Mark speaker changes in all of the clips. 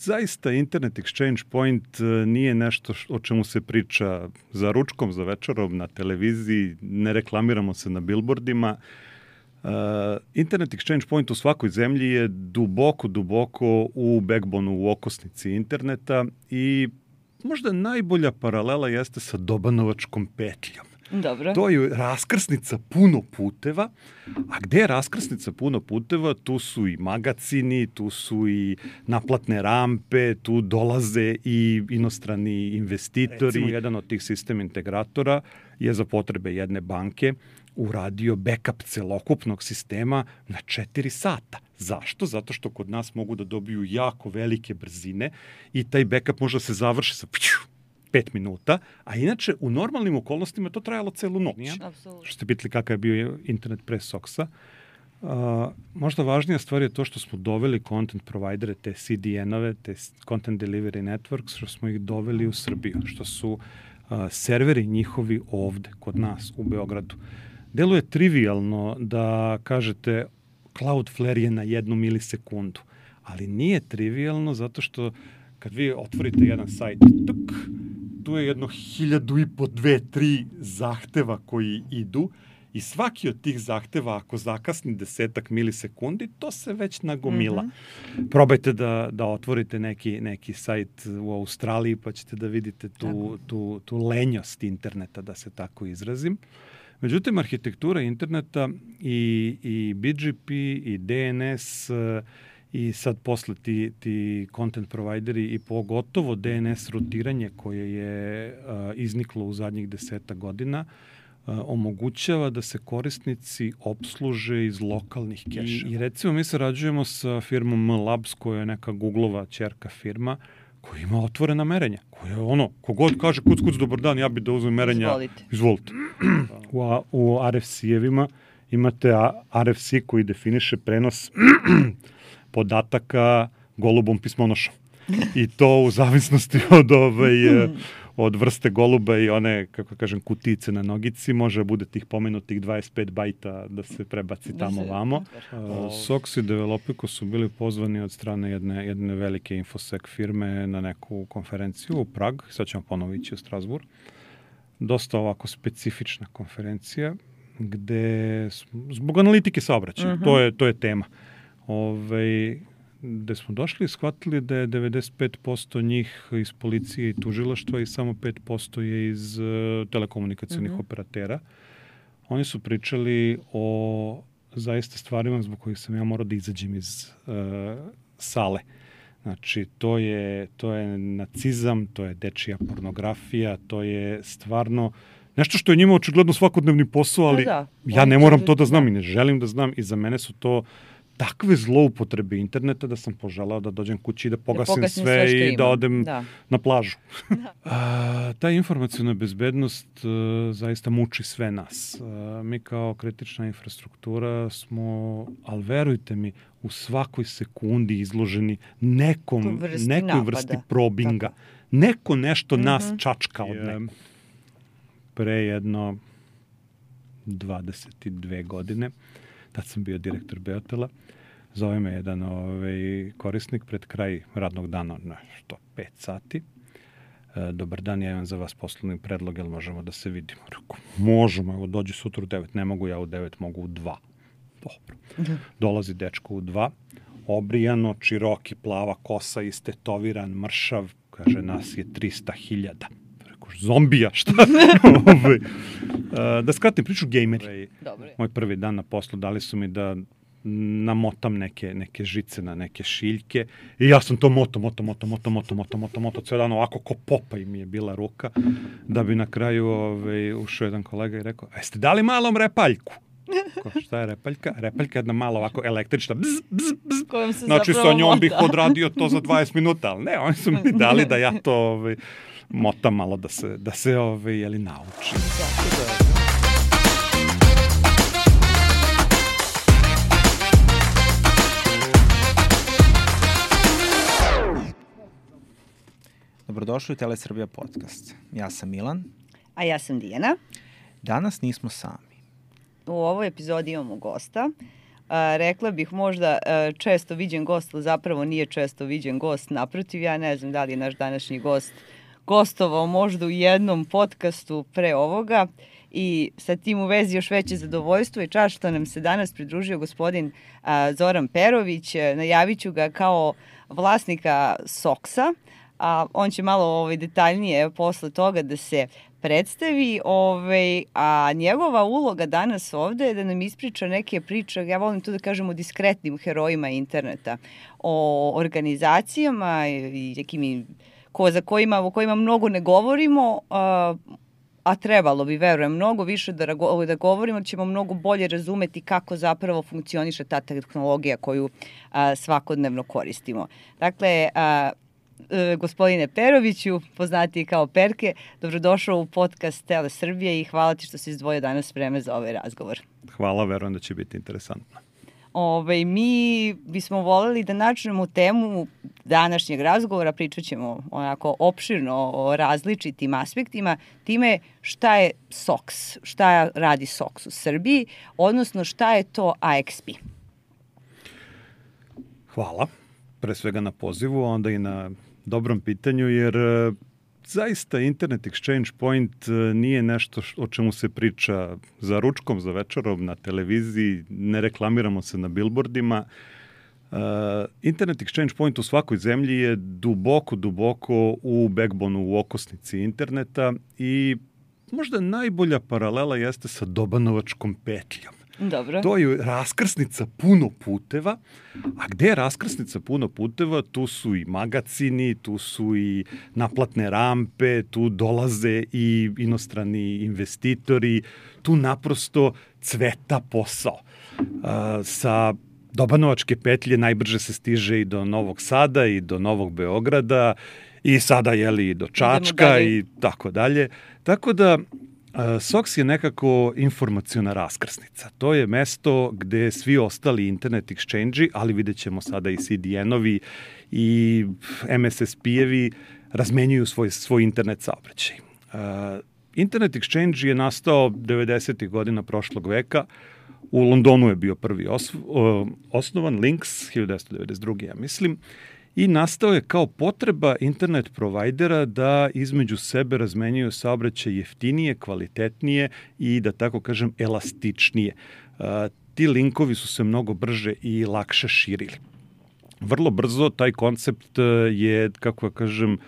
Speaker 1: zaista Internet Exchange Point nije nešto o čemu se priča za ručkom, za večerom, na televiziji, ne reklamiramo se na billboardima. Internet Exchange Point u svakoj zemlji je duboko u backbonu, u okosnici interneta i možda najbolja paralela jeste sa Dobanovačkom petljom.
Speaker 2: Dobro.
Speaker 1: To je raskrsnica puno puteva, a gde je raskrsnica puno puteva, tu su i magacini, tu su i naplatne rampe, tu dolaze i inostrani investitori. Recimo, jedan od tih sistem integratora je za potrebe jedne banke uradio backup celokupnog sistema na 4 sata. Zašto? Zato što kod nas mogu da dobiju jako velike brzine i taj backup može da se završi sa 5 minuta, a inače u normalnim okolnostima to trajalo celu noć.
Speaker 2: Apsolutno.
Speaker 1: Što ste pitali kakav je bio internet pre SOX-a. Možda važnija stvar je to što smo doveli content providere, te CDN-ove, te Content Delivery Networks, što smo ih doveli u Srbiju, što su serveri njihovi ovde, kod nas, u Beogradu. Deluje trivialno da kažete Cloudflare je na 1 milisekundu, ali nije trivialno zato što kad vi otvorite jedan sajt, tu je jedno 1000 i po 2-3 zahteva koji idu i svaki od tih zahteva, ako zakasni 10 milisekundi, to se već nagomila. Probajte da otvorite neki sajt u Australiji, pa ćete da vidite tu lenjost interneta, da se tako izrazim. Međutim, arhitektura interneta i BGP i DNS i sad posle ti content provideri i pogotovo DNS rutiranje koje je izniklo u zadnjih 10 godina omogućava da se korisnici opsluže iz lokalnih keša. I recimo mi sarađujemo sa firmom M-Labs koja je neka Googlova ćerka firma koja ima otvorena merenja. Koja je kogod kaže kuc, dobar dan, ja bi da uzmem merenja. Izvolite. U RFC-evima imate RFC koji definiše prenos podataka golubom pismonošom. I to u zavisnosti od vrste goluba i one, kako kažem, kutice na nogici, može bude tih pomenutih 25 bajta da se prebaci tamo vamo. SOX i Developiko su bili pozvani od strane jedne velike infosec firme na neku konferenciju u Prag, sad ćemo ponovo ići u Strasbourg. Dosta ovako specifična konferencija, gde zbog analitike saobraćaja, to je tema. Gde smo došli i shvatili da je 95% njih iz policije i tužilaštva i samo 5% je iz telekomunikacionih operatera. Oni su pričali o zaista stvarima zbog kojih sam ja morao da izađem iz sale. Znači, to je nacizam, to je dečija pornografija, to je stvarno nešto što je njima očigledno svakodnevni posao, ali ja ne moram to da znam i ne želim da znam i za mene su to takve zloupotrebe interneta da sam poželao da dođem kući i da pogasim sve i da odem na plažu. Ta informacijna bezbednost zaista muči sve nas. Mi kao kritična infrastruktura smo, ali verujte mi, u svakoj sekundi izloženi nekoj vrsti probinga. Neko nešto nas čačka od nekog. Pre jedno 22 godine, tad sam bio direktor Beotela, zove me jedan korisnik pred kraj radnog dana, 5 sati. Dobar dan, ja imam za vas poslovni predlog, jel možemo da se vidimo? Rekao, možemo, evo dođi sutra u 9, ne mogu ja u 9, mogu u 2. Dobro. Dolazi dečko u 2, obrijano, široki, plava kosa, istetoviran, mršav, kaže, nas je 300.000. Zombija, šta? Da skratim priču, gejmeri. Moj prvi dan na poslu dali su mi da namotam neke žice na neke šiljke i ja sam to moto, cijel dan ovako ko popa im je bila ruka, da bi na kraju ušao jedan kolega i rekao, jeste dali malom repaljku? Šta je repaljka? Repaljka je jedna malo ovako električna znači sa njom bih odradio to za 20 minuta, ali ne, oni su mi dali da ja to motam malo da se naučim.
Speaker 3: Dobrodošli u Telesrbija podcast. Ja sam Milan.
Speaker 2: A ja sam Dijana.
Speaker 3: Danas nismo sami.
Speaker 2: U ovoj epizodi imamo gosta. rekla bih možda često viđen gost, ali zapravo nije često viđen gost. Naprotiv, ja ne znam da li je naš današnji gost gostovao možda u jednom podcastu pre ovoga i sa tim u vezi još veće zadovoljstvo i čast što nam se danas pridružio gospodin Zoran Perović. Najavit ću ga kao vlasnika SOX-a, a on će malo detaljnije posle toga da se predstavi, a njegova uloga danas ovde je da nam ispriča neke priče, ja volim to da kažem o diskretnim herojima interneta, o organizacijama i nekim o kojima mnogo ne govorimo, a trebalo bi, verujem, mnogo više da govorimo, ćemo mnogo bolje razumeti kako zapravo funkcioniše ta tehnologija koju svakodnevno koristimo. Dakle, gospodine Peroviću, poznatiji kao Perke, dobrodošao u podcast Tele Srbije i hvala ti što si izdvojio danas vreme za ovaj razgovor.
Speaker 1: Hvala, verujem da će biti interesantno.
Speaker 2: Mi bismo voljeli da načnemo temu današnjeg razgovora, pričat ćemo onako opširno o različitim aspektima, time šta je SOX, šta radi SOX u Srbiji, odnosno šta je to AXP.
Speaker 1: Hvala, pre svega na pozivu, onda i na dobrom pitanju, jer zaista Internet Exchange Point nije nešto o čemu se priča za ručkom, za večerom, na televiziji, ne reklamiramo se na billboardima. Internet Exchange Point u svakoj zemlji je duboko u backbonu, u okosnici interneta i možda najbolja paralela jeste sa Dobanovačkom petljom.
Speaker 2: Dobro.
Speaker 1: To je raskrsnica puno puteva, a gde je raskrsnica puno puteva, tu su i magacini, tu su i naplatne rampe, tu dolaze i inostrani investitori, tu naprosto cveta posao. Sa Dobanovačke petlje najbrže se stiže i do Novog Sada i do Novog Beograda i sada i do Čačka i tako dalje. Tako da SOX je nekako informaciona raskrsnica. To je mesto gde svi ostali internet exchange-i, ali vidjet ćemo sada i CDN-ovi i MSSP-evi razmenjuju svoj internet saobraćaj. Internet exchange je nastao 90. godina prošlog veka. U Londonu je bio prvi osnovan, Lynx, 1992. ja mislim, i nastao je kao potreba internet provajdera da između sebe razmenjuju saobraćaj jeftinije, kvalitetnije i, da tako kažem, elastičnije. Ti linkovi su se mnogo brže i lakše širili. Vrlo brzo taj koncept je, kako kažem,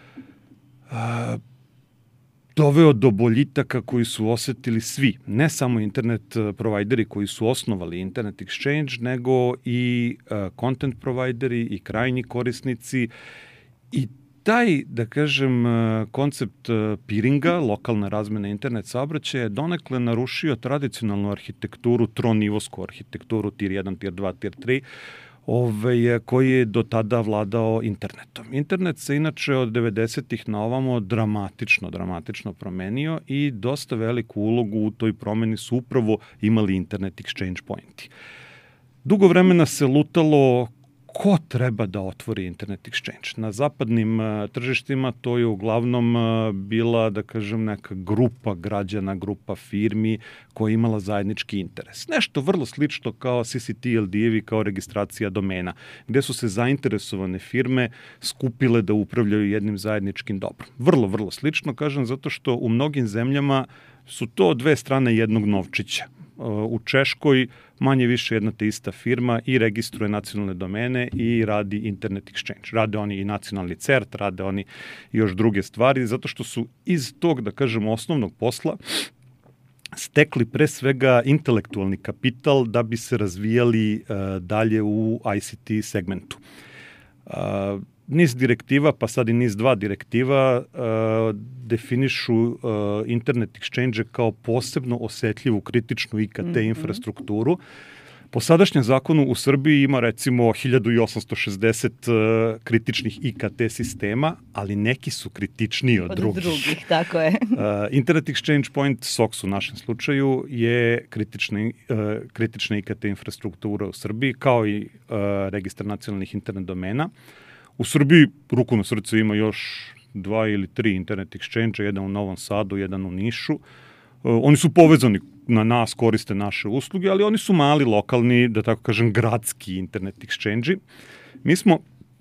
Speaker 1: doveo do boljitaka koji su osetili svi, ne samo internet provajderi koji su osnovali Internet Exchange, nego i content provajderi i krajnji korisnici. I taj, da kažem, koncept peeringa, lokalna razmena internet saobraćaja, je donekle narušio tradicionalnu arhitekturu, tronivosku arhitekturu, tier 1, tier 2, tier 3, koji je do tada vladao internetom. Internet se inače od 90-ih na ovamo dramatično promenio i dosta veliku ulogu u toj promeni su upravo imali Internet Exchange Pointi. Dugo vremena se lutalo ko treba da otvori Internet Exchange. Na zapadnim tržištima to je uglavnom bila, da kažem, neka grupa građana, grupa firmi koja je imala zajednički interes. Nešto vrlo slično kao CCTLD-evi, kao registracija domena, gde su se zainteresovane firme skupile da upravljaju jednim zajedničkim dobrom. Vrlo slično, kažem, zato što u mnogim zemljama su to dve strane jednog novčića. U Češkoj manje više jedna te ista firma i registruje nacionalne domene i radi Internet Exchange. Rade oni i nacionalni CERT, rade oni još druge stvari, zato što su iz tog, da kažem, osnovnog posla stekli pre svega intelektualni kapital da bi se razvijali dalje u ICT segmentu. NIS direktiva, pa sad i NIS 2 direktiva definišu Internet Exchange kao posebno osetljivu kritičnu IKT infrastrukturu. Po sadašnjem zakonu u Srbiji ima recimo 1860 kritičnih IKT sistema, ali neki su kritičniji od drugih.
Speaker 2: Tako je.
Speaker 1: Internet Exchange Point, SOX u našem slučaju, je kritična IKT infrastruktura u Srbiji, kao i registar nacionalnih internet domena. U Srbiji, ruku na srce, ima još 2 ili 3 internet exchange, jedan u Novom Sadu, jedan u Nišu. Oni su povezani na nas koriste naše usluge, ali oni su mali, lokalni, da tako kažem, gradski internet exchange-i. Mi smo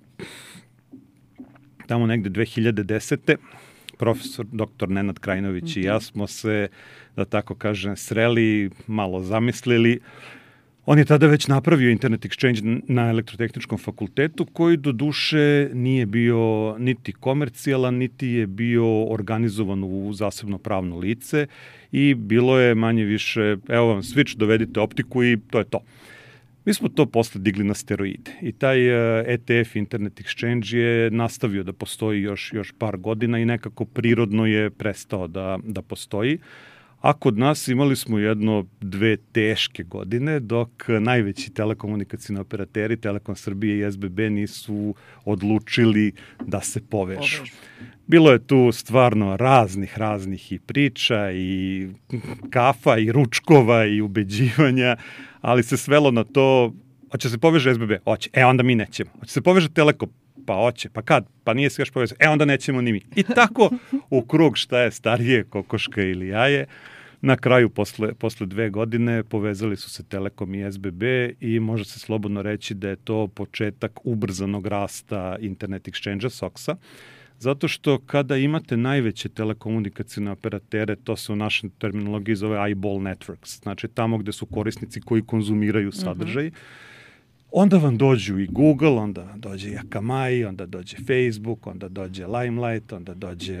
Speaker 1: tamo negde 2010. profesor dr. Nenad Krajinović i ja smo se, da tako kažem, sreli, malo zamislili. On je tada već napravio internet exchange na Elektrotehničkom fakultetu, koji do duše nije bio niti komercijalan, niti je bio organizovan u zasebno pravno lice i bilo je manje više, evo vam switch, dovedite optiku i to je to. Mi smo to posle digli na steroide i taj ETF Internet Exchange je nastavio da postoji još par godina i nekako prirodno je prestao da postoji. A kod nas imali smo dve teške godine dok najveći telekomunikacijni operateri, Telekom Srbije i SBB, nisu odlučili da se povežu. Bilo je tu stvarno raznih i priča i kafa i ručkova i ubeđivanja, ali se svelo na to, hoće se poveže SBB? Hoće. Onda mi nećemo. Hoće se poveže Telekom? Pa hoće. Pa kad? Pa nije se još povezao. Onda nećemo ni mi. I tako u krug šta je starije, kokoška ili jaje. Na kraju, posle 2 godine, povezali su se Telekom i SBB i može se slobodno reći da je to početak ubrzanog rasta Internet Exchange-a, SOX-a, zato što kada imate najveće telekomunikacijne operatere, to se u našoj terminologiji zove eyeball networks, znači tamo gde su korisnici koji konzumiraju sadržaj, onda vam dođu i Google, onda dođe i Akamai, onda dođe Facebook, onda dođe Limelight, onda dođe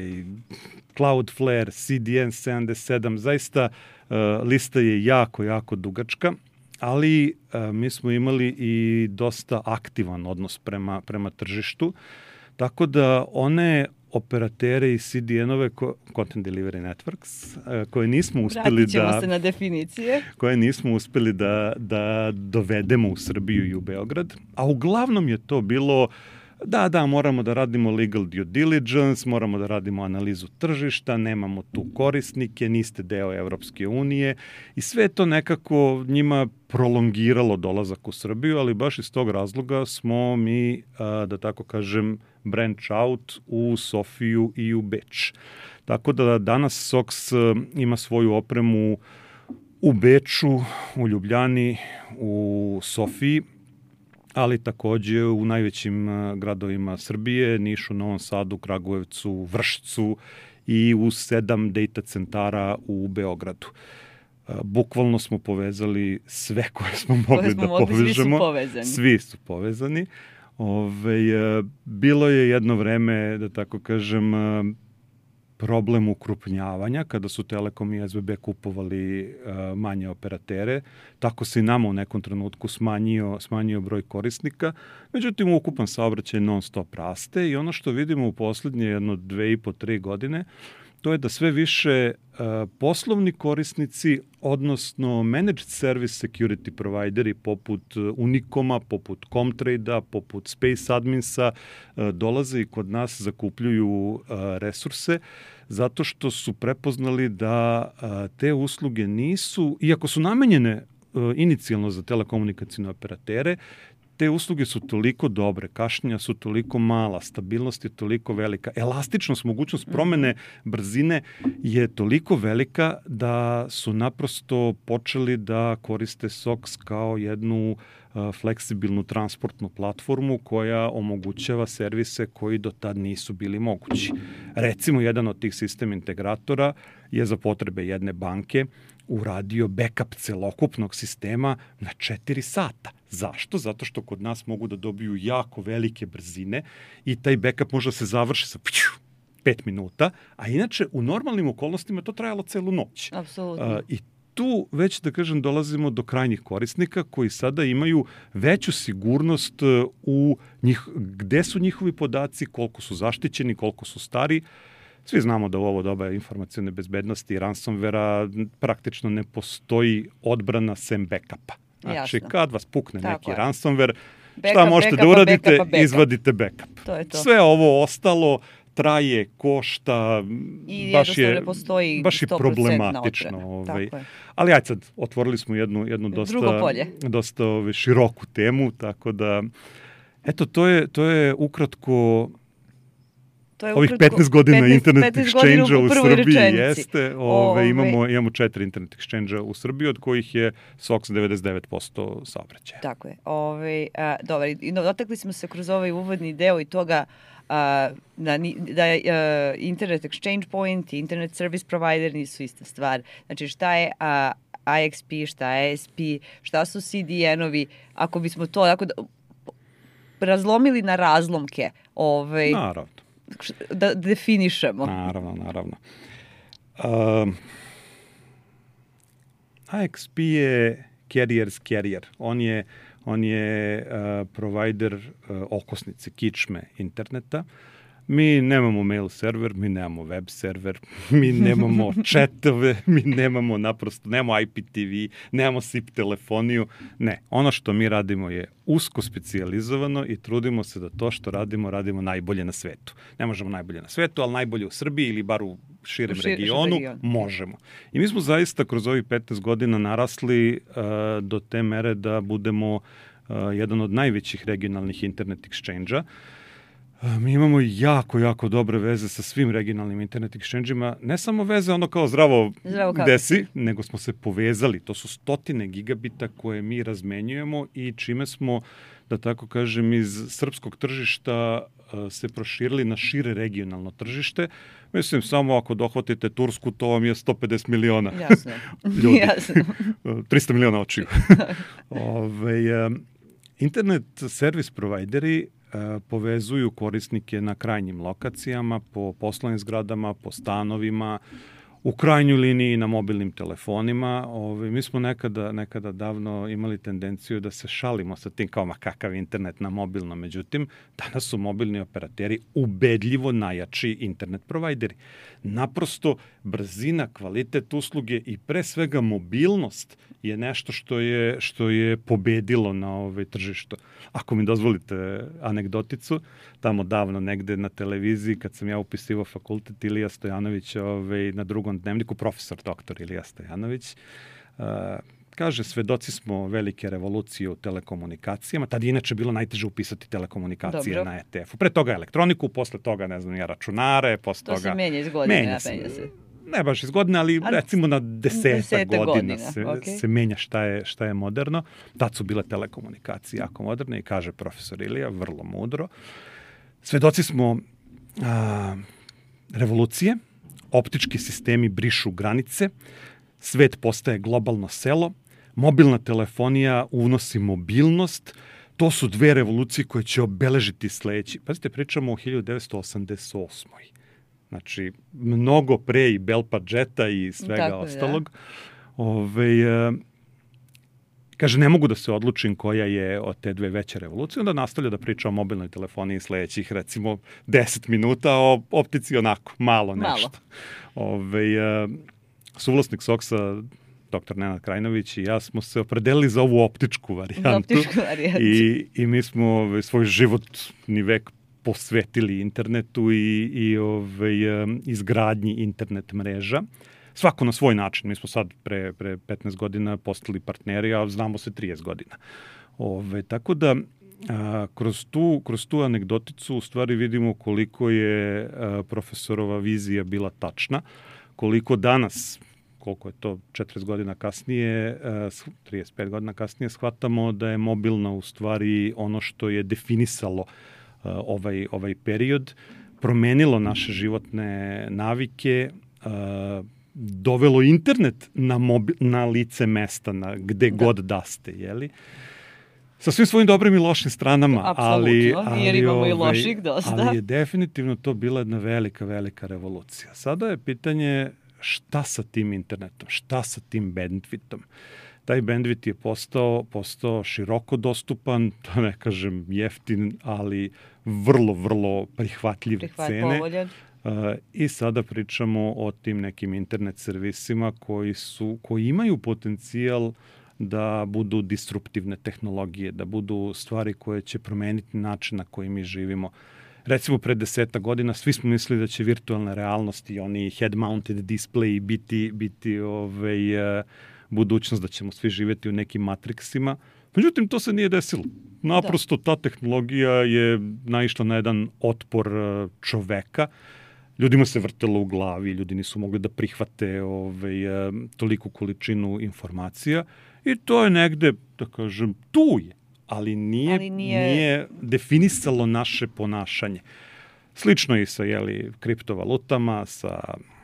Speaker 1: Cloudflare, CDN 77, zaista lista je jako dugačka, ali mi smo imali i dosta aktivan odnos prema tržištu, tako da one operatere i CDN-ove, Content Delivery Networks, koje nismo uspeli
Speaker 2: se na definicije.
Speaker 1: Koje nismo uspeli da dovedemo u Srbiju i u Beograd, a uglavnom je to bilo da, moramo da radimo legal due diligence, moramo da radimo analizu tržišta, nemamo tu korisnike, niste deo Evropske unije i sve to nekako njima prolongiralo dolazak u Srbiju, ali baš iz tog razloga smo mi, da tako kažem, branch out u Sofiju i u Beč. Tako da danas SOX ima svoju opremu u Beču, u Ljubljani, u Sofiji, ali takođe u najvećim gradovima Srbije, Nišu, Novom Sadu, Kragujevcu, Vršcu i u 7 data centara u Beogradu. Bukvalno smo povezali sve koje smo mogli da povežemo. Svi su povezani. Bilo je jedno vreme, da tako kažem, problem ukrupnjavanja kada su Telekom i SBB kupovali manje operatere. Tako se i nama u nekom trenutku smanjio broj korisnika. Međutim, ukupan saobraćaj non stop raste i ono što vidimo u poslednje 2,5-3 godine, to je da sve više poslovni korisnici, odnosno managed service security provideri poput Unicoma, poput Comtrade-a, poput Space Adminsa, dolaze i kod nas zakupljuju resurse, zato što su prepoznali da te usluge nisu, iako su namenjene inicijalno za telekomunikacijne operatere, te usluge su toliko dobre, kašnjenja su toliko mala, stabilnost je toliko velika, elastičnost, mogućnost promene brzine je toliko velika da su naprosto počeli da koriste SOX kao jednu fleksibilnu transportnu platformu koja omogućava servise koji do tad nisu bili mogući. Recimo, jedan od tih sistem integratora je za potrebe jedne banke uradio backup celokupnog sistema na 4 sata. Zašto? Zato što kod nas mogu da dobiju jako velike brzine i taj backup može da se završi sa 5 minuta, a inače u normalnim okolnostima to trajalo celu noć.
Speaker 2: Apsolutno.
Speaker 1: I tu već, da kažem, dolazimo do krajnjih korisnika koji sada imaju veću sigurnost u gde su njihovi podaci, koliko su zaštićeni, koliko su stari. Svi znamo da u ovo doba informacione bezbednosti i ransomvera praktično ne postoji odbrana sem backupa. Znači, kad vas pukne neki ransomware, šta možete da uradite? Izvadite backup.
Speaker 2: To je to.
Speaker 1: Sve ovo ostalo traje, košta,
Speaker 2: i
Speaker 1: baš je
Speaker 2: problematično.
Speaker 1: Ali ajde sad, otvorili smo jednu dosta široku temu, tako da, eto, to je ukratko
Speaker 2: to je
Speaker 1: ovih
Speaker 2: ukratko
Speaker 1: 15 godina internet
Speaker 2: 15 godina
Speaker 1: exchange-a u
Speaker 2: prvoj
Speaker 1: Srbiji
Speaker 2: rečenici.
Speaker 1: jeste. Imamo 4 internet exchange-a u Srbiji, od kojih je SOX 99% saobraćaja.
Speaker 2: Tako je. Dobro, dotakli smo se kroz ovaj uvodni deo i toga da je Internet Exchange Point i Internet Service Provider nisu ista stvar. Znači šta je IXP, šta je SP, šta su CDN-ovi, ako bismo to tako razlomili na razlomke,
Speaker 1: Naravno.
Speaker 2: Da definišemo.
Speaker 1: Naravno. IXP je carrier's carrier. On je provider okosnice, kičme interneta. Mi nemamo mail server, mi nemamo web server, mi nemamo chatove, mi nemamo IPTV, nemamo SIP telefoniju. Ne, ono što mi radimo je usko specijalizovano i trudimo se da to što radimo najbolje na svetu. Ne možemo najbolje na svetu, ali najbolje u Srbiji ili bar u širem regionu možemo. I mi smo zaista kroz ovih 15 godina narasli do te mere da budemo jedan od najvećih regionalnih internet exchange-a. Mi imamo jako dobre veze sa svim regionalnim internet exchange-ima, ne samo veze ono kao zdravo desi, nego smo se povezali. To su 100 gigabita koje mi razmenjujemo i čime smo, da tako kažem, iz srpskog tržišta se proširili na šire regionalno tržište. Mislim, samo ako dohvatite Tursku, to vam je 150 miliona ljudi.
Speaker 2: Jasno.
Speaker 1: 300 miliona očiju. Internet service provideri povezuju korisnike na krajnjim lokacijama, po poslovnim zgradama, po stanovima, u krajnjoj liniji na mobilnim telefonima. Mi smo nekada davno imali tendenciju da se šalimo sa tim kao kakav internet na mobilno. Međutim, danas su mobilni operateri ubedljivo najjači internet provajderi. Naprosto brzina, kvalitet usluge i pre svega mobilnost je nešto što je pobedilo na tržištu. Ako mi dozvolite anegdoticu, tamo davno negde na televiziji, kad sam ja upisivao fakultet, Ilija Stojanović na drugom dnevniku, profesor doktor Ilija Stojanović, kaže, svedoci smo velike revolucije u telekomunikacijama. Tad je inače bilo najteže upisati telekomunikacije na ETF-u. Pre toga elektroniku, posle toga, računare, posle toga...
Speaker 2: To se menja iz godine, menja se.
Speaker 1: Ne baš iz godine, ali recimo na 10 godina se menja šta je moderno. Tad su bile telekomunikacije jako moderne i kaže profesor Ilija, vrlo mudro. Svedoci smo revolucije, optički sistemi brišu granice, svet postaje globalno selo, mobilna telefonija unosi mobilnost. To su dve revolucije koje će obeležiti sledeći. Pazite, pričamo o 1988. Znači, mnogo pre i Belpadžeta i svega ostalog. Kaže, ne mogu da se odlučim koja je od te dve veće revolucije, onda nastavlja da priča o mobilnoj telefoniji sledećih, recimo, 10 minuta, o optici onako, malo nešto. Suvlasnik SOX-a, dr. Nenad Krajnović i ja smo se opredelili za ovu optičku varijantu. I mi smo svoj životni vek posvetili internetu i izgradnji internet mreža. Svako na svoj način. Mi smo sad pre 15 godina postali partneri, a znamo se 30 godina. Tako da, kroz tu anegdoticu u stvari vidimo koliko je profesorova vizija bila tačna, koliko danas, koliko je to 40 godina kasnije, 35 godina kasnije, shvatamo da je mobilna u stvari ono što je definisalo ovaj period, promenilo naše životne navike, dovelo internet na lice mesta, gde god da ste, jeli? Sa svim svojim dobrim i lošim stranama, ali je definitivno to bila jedna velika revolucija. Sada je pitanje šta sa tim internetom, šta sa tim bandwidthom. Taj bandwidth je postao široko dostupan, to ne kažem jeftin, ali vrlo prihvatljive cene. I sada pričamo o tim nekim internet servisima koji imaju potencijal da budu disruptivne tehnologije, da budu stvari koje će promeniti način na koji mi živimo. Recimo, pre 10 godina svi smo mislili da će virtualna realnost i oni head-mounted display biti budućnost, da ćemo svi živjeti u nekim matriksima. Međutim, to se nije desilo. Naprosto ta tehnologija je naišla na jedan otpor čoveka. Ljudima se vrtelo u glavi, ljudi nisu mogli da prihvate toliku količinu informacija i to je negde, da kažem, tu je, ali nije definisalo naše ponašanje. Slično i sa kriptovalutama, sa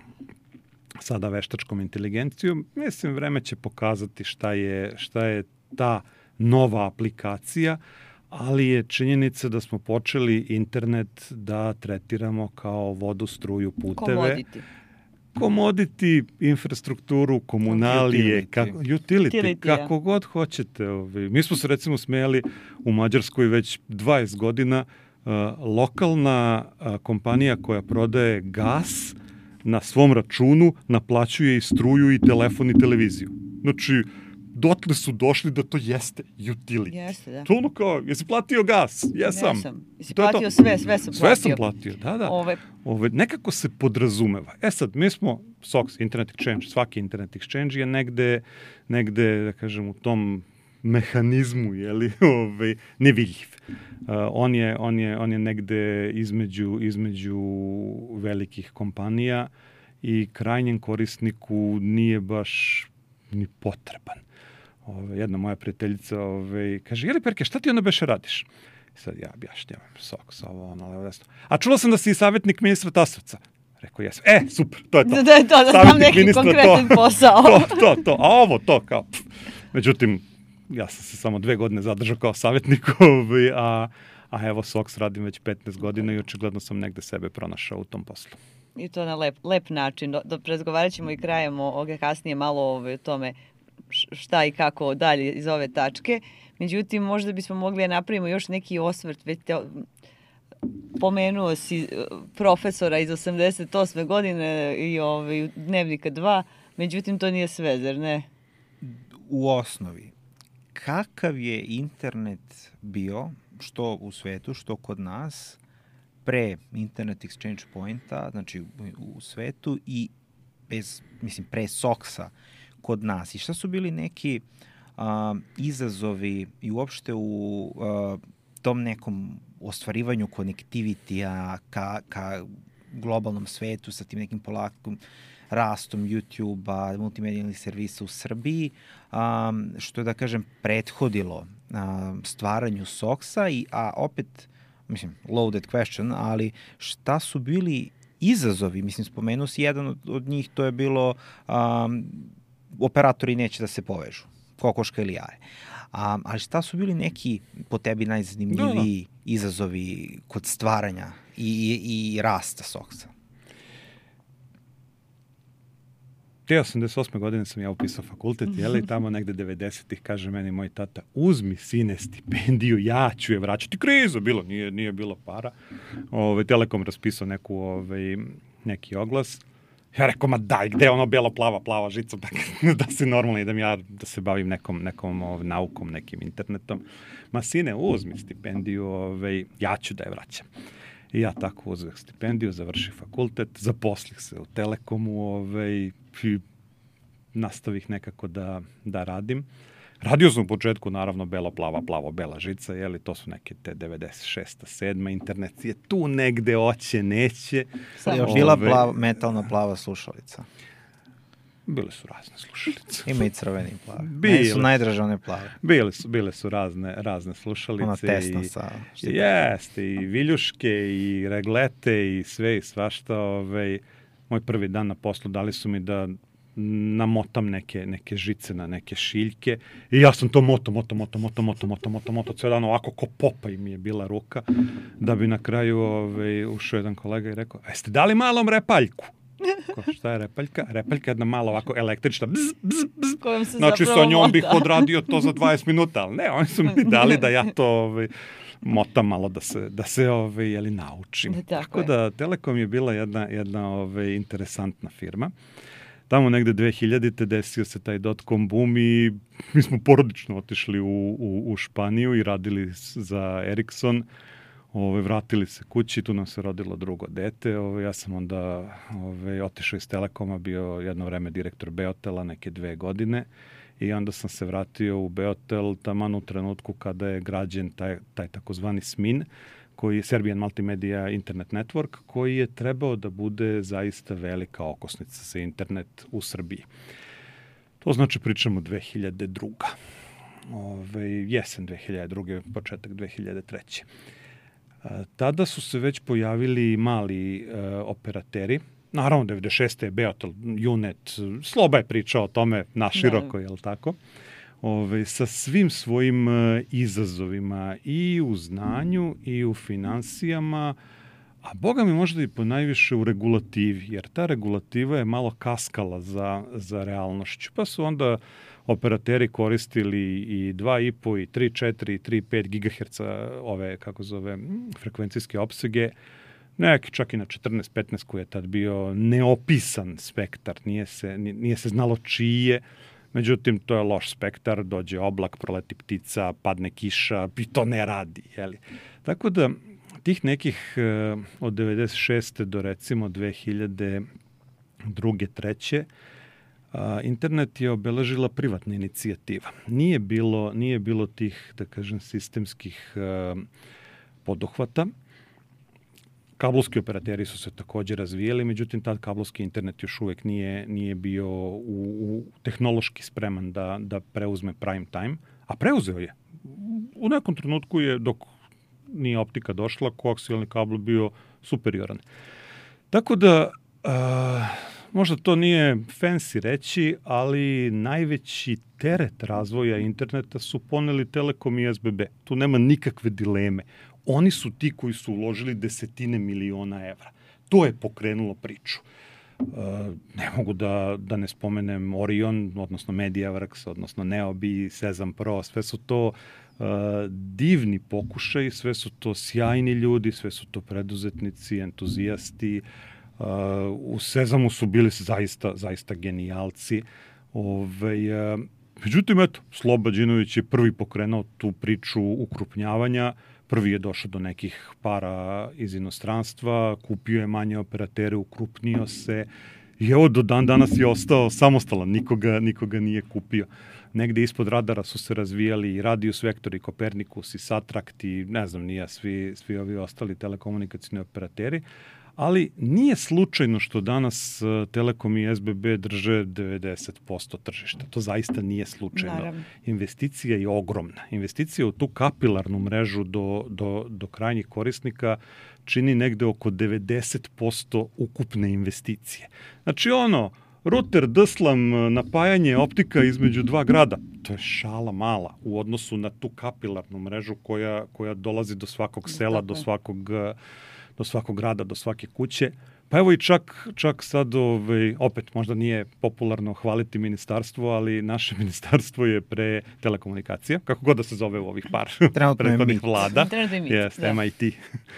Speaker 1: sada veštačkom inteligencijom. Mislim, vreme će pokazati šta je ta nova aplikacija, ali je činjenica da smo počeli internet da tretiramo kao vodu, struju, puteve. Komoditi, infrastrukturu, komunalije, utility, kako god hoćete. Mi smo se recimo smejali u Mađarskoj već 20 godina, lokalna kompanija koja prodaje gas na svom računu naplaćuje i struju i telefon i televiziju. Znači, dotle su došli da to jeste utility.
Speaker 2: Jeste, da.
Speaker 1: To ono kao, jesi platio gas? Jesam.
Speaker 2: Jesi platio sve sam platio.
Speaker 1: Sve sam platio, da. Nekako se podrazumeva. Sad, mi smo, SOX, Internet Exchange, svaki Internet Exchange je negde, da kažem, u tom mehanizmu, nevidljiv. On je negde između velikih kompanija i krajnjem korisniku nije baš ni potreban. Jedna moja prijateljica kaže, jeli Perke, šta ti onda beše radiš? I sad ja objašnjavam, SOX, levo desno. A čula sam da si i savjetnik ministra Tasovca. Rekao, jesam. Super, to je to.
Speaker 2: Da znam neki konkretan posao.
Speaker 1: To. A ovo, to kao. Međutim, ja sam se samo 2 godine zadržao kao savjetnik, a evo SOX radim već 15 godina i očigledno sam negde sebe pronašao u tom poslu.
Speaker 2: I to na lep način. Razgovarat ćemo i krajemo kasnije malo o tome šta i kako dalje iz ove tačke. Međutim, možda bismo mogli da napravimo još neki osvrt. Već pomenuo si profesora iz 88. godine i Dnevnika 2. Međutim, to nije sve, zar ne?
Speaker 3: U osnovi, kakav je internet bio, što u svetu, što kod nas, pre Internet Exchange Pointa, znači u svetu i pre SOX-a kod nas. I šta su bili neki izazovi i uopšte u tom nekom ostvarivanju konektivitija ka globalnom svetu sa tim nekim polakom rastom YouTube-a, multimedijalnih servisa u Srbiji, što je, da kažem, prethodilo stvaranju SOX-a, a opet, loaded question, ali šta su bili izazovi? Spomenuo si jedan od njih, to je bilo operatori neće da se povežu, kokoška ili jaje. Ali šta su bili neki, po tebi, najzanimljiviji izazovi kod stvaranja i rasta SOX-a?
Speaker 1: Te 88. godine sam ja upisao fakultet, tamo negde 90-ih kaže meni moj tata, uzmi sine stipendiju, ja ću je vraćati. Krizo bilo, nije bilo para. Telekom raspisao neki oglas. Ja rekao, ma daj, gde je ono belo-plava žica, da si normalno idem ja da se bavim nekom naukom, nekim internetom. Ma sine, uzmi stipendiju, ja ću da je vraćam. I ja tako uzeo stipendiju, završio fakultet, zaposlih se u Telekomu i nastavih nekako da radim. Radio sam u početku, naravno, plavo-bela žica, to su neke te 96. 7. Internet je tu negde, oće, neće.
Speaker 3: Bila metalna plava slušalica.
Speaker 1: Bile su razne slušalice.
Speaker 3: Ima i crvene i plave. Meni su najdraže one plave.
Speaker 1: Bile su razne slušalice.
Speaker 3: Ona tesna sa...
Speaker 1: Jeste, i viljuške, i reglete, i sve i svašta. Moj prvi dan na poslu dali su mi da namotam neke žice na neke šiljke i ja sam to moto, cijel dan ovako ko popa im je bila ruka, da bi na kraju ušao jedan kolega i rekao, jeste dali malom repaljku? Šta je repaljka? Repaljka je jedna malo ovako električna znači sa njom bih odradio to za 20 minuta, ali ne, oni su mi dali da ja to motam malo da se naučim. Tako da Telekom je bila jedna interesantna firma. Tamo negde 2000-te desio se taj .com boom i mi smo porodično otišli u Španiju i radili za Ericsson. Vratili se kući, tu nam se rodilo drugo dete. Ja sam onda otišao iz Telekoma, bio jedno vreme direktor Beotela, neke 2 godine. i onda sam se vratio u Beotel taman u trenutku kada je građen taj takozvani SMIN, koji je Serbian Multimedia Internet Network, koji je trebao da bude zaista velika okosnica za internet u Srbiji. To znači pričamo 2002. Jesen 2002. početak 2003. Tada su se već pojavili mali operateri. Naravno, 96. je Beotel, Unet, Sloba je pričao o tome naširoko, jel tako? Sa svim svojim izazovima i u znanju i u finansijama, a boga mi možda i ponajviše u regulativi, jer ta regulativa je malo kaskala za realnošću. Pa su onda operateri koristili i 2,5 i 3,4 i 3,5 GHz ove, frekvencijske opsege, neki čak i na 14-15 koji je tad bio neopisan spektar, nije se znalo čiji je. Međutim, to je loš spektar, dođe oblak, proleti ptica, padne kiša i to ne radi. Jeli? Tako da, tih nekih od 96. do recimo 2002. 2003. Internet je obeležila privatna inicijativa. Nije bilo tih, da kažem, sistemskih poduhvata. Kablovski operateri su se takođe razvijeli, međutim, tad kablovski internet još uvek nije bio tehnološki spreman da preuzme prime time, a preuzeo je. U nekom trenutku je, dok nije optika došla, koaksijalni kabel bio superioran. Tako da, možda to nije fancy reći, ali najveći teret razvoja interneta su poneli Telekom i SBB. Tu nema nikakve dileme. Oni su ti koji su uložili desetine miliona evra. To je pokrenulo priču. Ne mogu da ne spomenem Orion, odnosno Mediaworks, odnosno Neobi, Sezam Pro, sve su to divni pokušaj, sve su to sjajni ljudi, sve su to preduzetnici, entuzijasti. U Sezamu su bili zaista genijalci. Međutim, eto, Sloba Đinović je prvi pokrenuo tu priču ukrupnjavanja. Prvi je došao do nekih para iz inostranstva, kupio je manje operatere, ukrupnio se i evo do dan danas je ostao samostalan, nikoga nije kupio. Negde ispod radara su se razvijali i Radius Vektor i Kopernikus i Satrakt i ne znam nije svi ovi ostali telekomunikacijni operateri, ali nije slučajno što danas Telekom i SBB drže 90% tržišta. To zaista nije slučajno. Naravno. Investicija je ogromna. Investicija u tu kapilarnu mrežu do krajnjih korisnika čini negde oko 90% ukupne investicije. Znači ruter, drslam, napajanje optika između dva grada, to je šala mala u odnosu na tu kapilarnu mrežu koja dolazi do svakog sela, do svakog grada, do svake kuće. Pa evo i čak sad, opet možda nije popularno hvaliti ministarstvo, ali naše ministarstvo je pre telekomunikacija, kako god da se zove u ovih par prethodnih vlada. Jeste, MIT.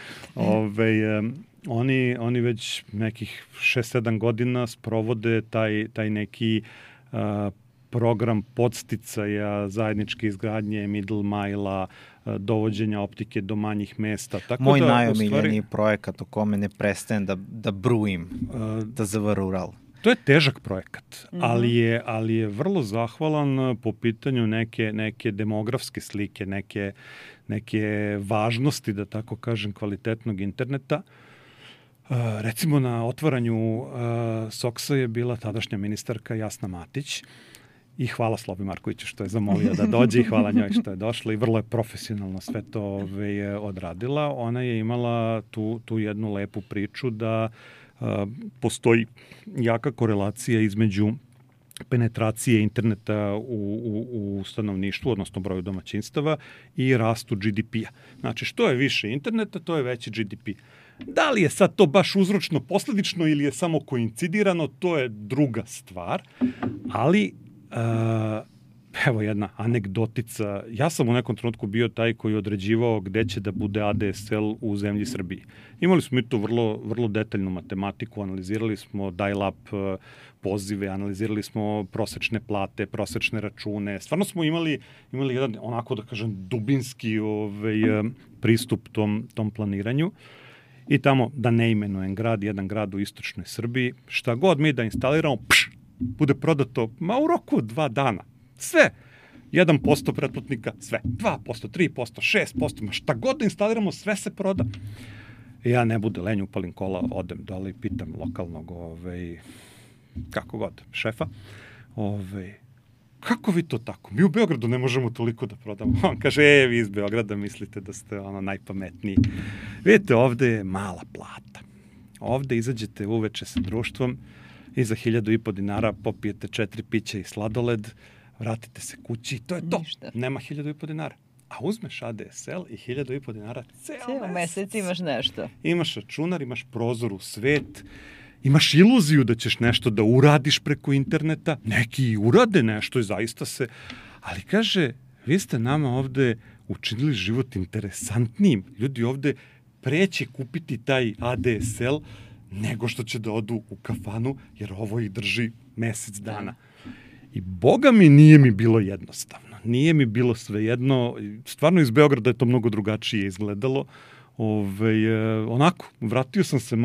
Speaker 1: Oni već nekih 6-7 godina sprovode taj neki program podsticaja, zajedničke izgradnje, middle mile-a, dovođenja optike do manjih mesta. Tako
Speaker 3: moj najomiljeniji projekat o kome ne prestajem da brujim, da ZV Rural.
Speaker 1: To je težak projekat, ali je vrlo zahvalan po pitanju neke demografske slike, neke važnosti, da tako kažem, kvalitetnog interneta. Recimo na otvaranju SOKS-a je bila tadašnja ministarka Jasna Matić, i hvala Slobi Markoviću što je zamolio da dođe i hvala njoj što je došla i vrlo je profesionalno sve to odradila. Ona je imala tu jednu lepu priču da postoji jaka korelacija između penetracije interneta u stanovništvu, odnosno broju domaćinstava i rastu GDP-a. Znači, što je više interneta, to je veći GDP. Da li je sad to baš uzročno posledično ili je samo koincidirano, to je druga stvar, ali evo jedna anegdotica. Ja sam u nekom trenutku bio taj koji je određivao gde će da bude ADSL u zemlji Srbiji. Imali smo i tu vrlo detaljnu matematiku, analizirali smo dial-up pozive, analizirali smo prosečne plate, prosečne račune. Stvarno smo imali jedan, onako da kažem, dubinski pristup tom planiranju. I tamo, da ne imenujem grad, jedan grad u istočnoj Srbiji, šta god mi da instaliramo, bude prodato u roku 2 dana. Sve. 1% pretplatnika, sve. 2%, 3%, 6%, ma šta god da instaliramo, sve se proda. Ja ne bude lenj, upalim kola, odem dole i pitam lokalnog, kako god, šefa, kako vi to tako? Mi u Beogradu ne možemo toliko da prodamo. On kaže, vi iz Beograda mislite da ste najpametniji. Vidite, ovde je mala plata. Ovde izađete uveče sa društvom i za 1.500 dinara popijete 4 pića i sladoled, vratite se kući i to je to. Ništa. Nema 1.500 dinara. A uzmeš ADSL i 1.500 dinara ceo mesec imaš nešto. Imaš računar, imaš prozor u svet, imaš iluziju da ćeš nešto da uradiš preko interneta, neki urade nešto i zaista se, ali kaže, vi ste nama ovde učinili život interesantnijim. Ljudi ovde preće kupiti taj ADSL nego što će da odu u kafanu, jer ovo ih drži mesec dana. I boga mi nije mi bilo jednostavno. Nije mi bilo svejedno. Stvarno iz Beograda je to mnogo drugačije izgledalo. Onako, vratio sam se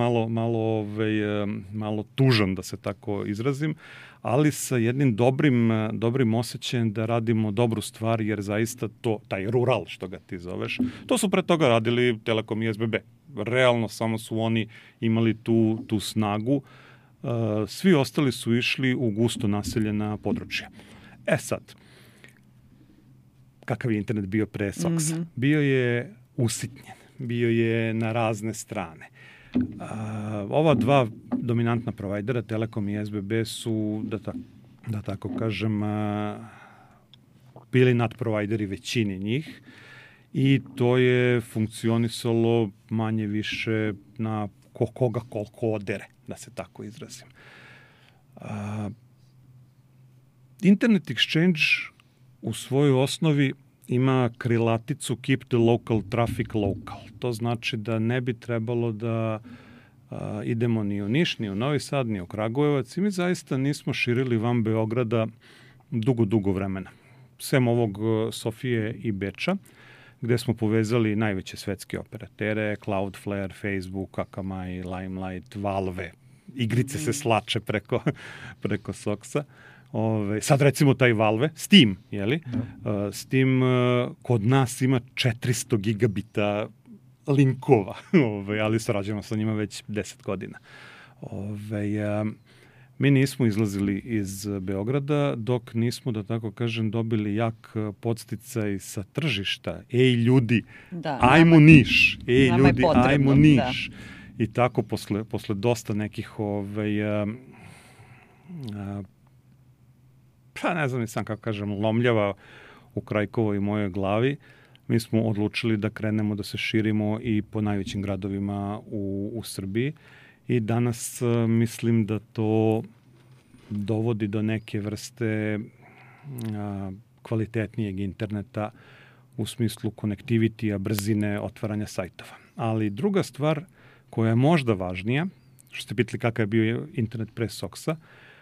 Speaker 1: malo tužan, da se tako izrazim, ali sa jednim dobrim osjećajem da radimo dobru stvar, jer zaista to, taj rural, što ga ti zoveš, to su pre toga radili Telekom i SBB. Realno, samo su oni imali tu snagu. Svi ostali su išli u gusto naseljena područja. Sad, kakav je internet bio pre Soxa? Bio je usitnjen, bio je na razne strane. Ova dva dominantna provajdera, Telekom i SBB, su, da tako kažem, bili nadprovajderi većini njih i to je funkcionisalo manje više na koga koliko odere, da se tako izrazim. Internet Exchange u svojoj osnovi ima krilaticu Keep the local traffic local. To znači da ne bi trebalo da idemo ni u Niš, ni u Novi Sad, ni u Kragujevac i mi zaista nismo širili van Beograda dugo vremena. Sem ovog Sofije i Beča, gde smo povezali najveće svetske operatere, Cloudflare, Facebook, Akamai, Limelight, Valve. Igrice se slače preko Soxa. Sad recimo taj Valve, Steam, jeli? Steam kod nas ima 400 gigabita linkova, ali sarađujemo sa njima već 10 godina. Mi nismo izlazili iz Beograda dok nismo, da tako kažem, dobili jak podsticaj sa tržišta. Ej, ljudi, ajmo Niš. Ej, ljudi, ajmo Niš. Da. I tako posle dosta nekih ne znam ni sam kako kažem, lomljava u Krajkovoj mojoj glavi, mi smo odlučili da krenemo da se širimo i po najvećim gradovima u Srbiji i danas mislim da to dovodi do neke vrste kvalitetnijeg interneta u smislu konektivitija, brzine, otvaranja sajtova. Ali druga stvar koja je možda važnija, što ste pitali kakav je bio internet pre Soxa,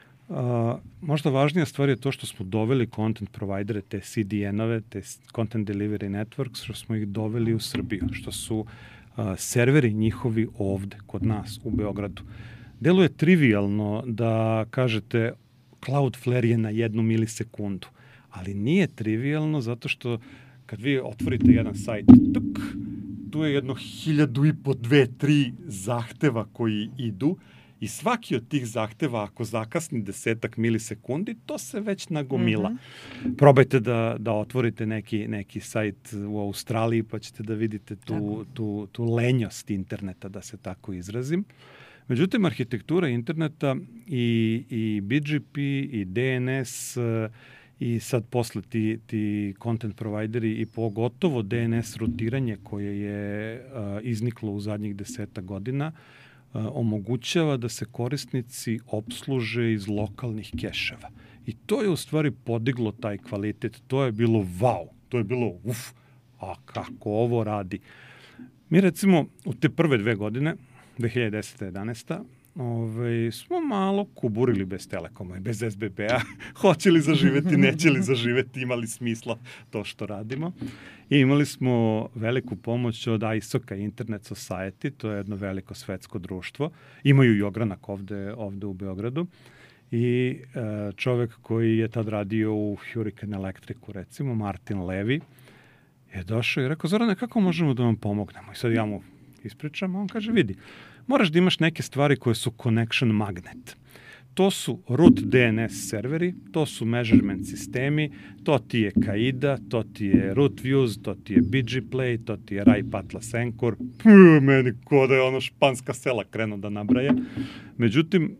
Speaker 1: možda važnija stvar je to što smo doveli content providere, te CDN-ove, te Content Delivery Networks, što smo ih doveli u Srbiju, što su serveri njihovi ovde, kod nas, u Beogradu. Deluje trivialno da kažete Cloudflare je na 1 milisekundu, ali nije trivialno zato što kad vi otvorite jedan sajt, tu je 1.500, 2, 3 zahteva koji idu i svaki od tih zahteva, ako zakasni 10 milisekundi, to se već nagomila. Probajte da otvorite neki sajt u Australiji, pa ćete da vidite tu lenjost interneta, da se tako izrazim. Međutim, arhitektura interneta i BGP i DNS i sad posle ti content provideri i pogotovo DNS rutiranje koje je izniklo u zadnjih 10 godina, omogućava da se korisnici opsluže iz lokalnih keševa. I to je u stvari podiglo taj kvalitet. To je bilo wow. To je bilo a kako ovo radi. Mi recimo u te prve 2 godine, 2010-2011, smo malo kuburili bez Telekoma i bez SBB-a. Hoće li zaživeti, neće li zaživeti, imali smisla to što radimo. I imali smo veliku pomoć od ISOC-a, Internet Society, to je jedno veliko svetsko društvo. Imaju i ogranak ovde u Beogradu. i čovek koji je tad radio u Hurricane Electricu, recimo, Martin Levy, je došao i rekao, Zorane, kako možemo da vam pomognemo? I sad ja mu ispričam, a on kaže, vidi, moraš da imaš neke stvari koje su connection magnet. To su root DNS serveri, to su measurement sistemi, to ti je Kaida, to ti je root views, to ti je BGPlay, to ti je RIPE Atlas Anchor. Meni ko da je ono španska sela krenuo da nabraja. Međutim,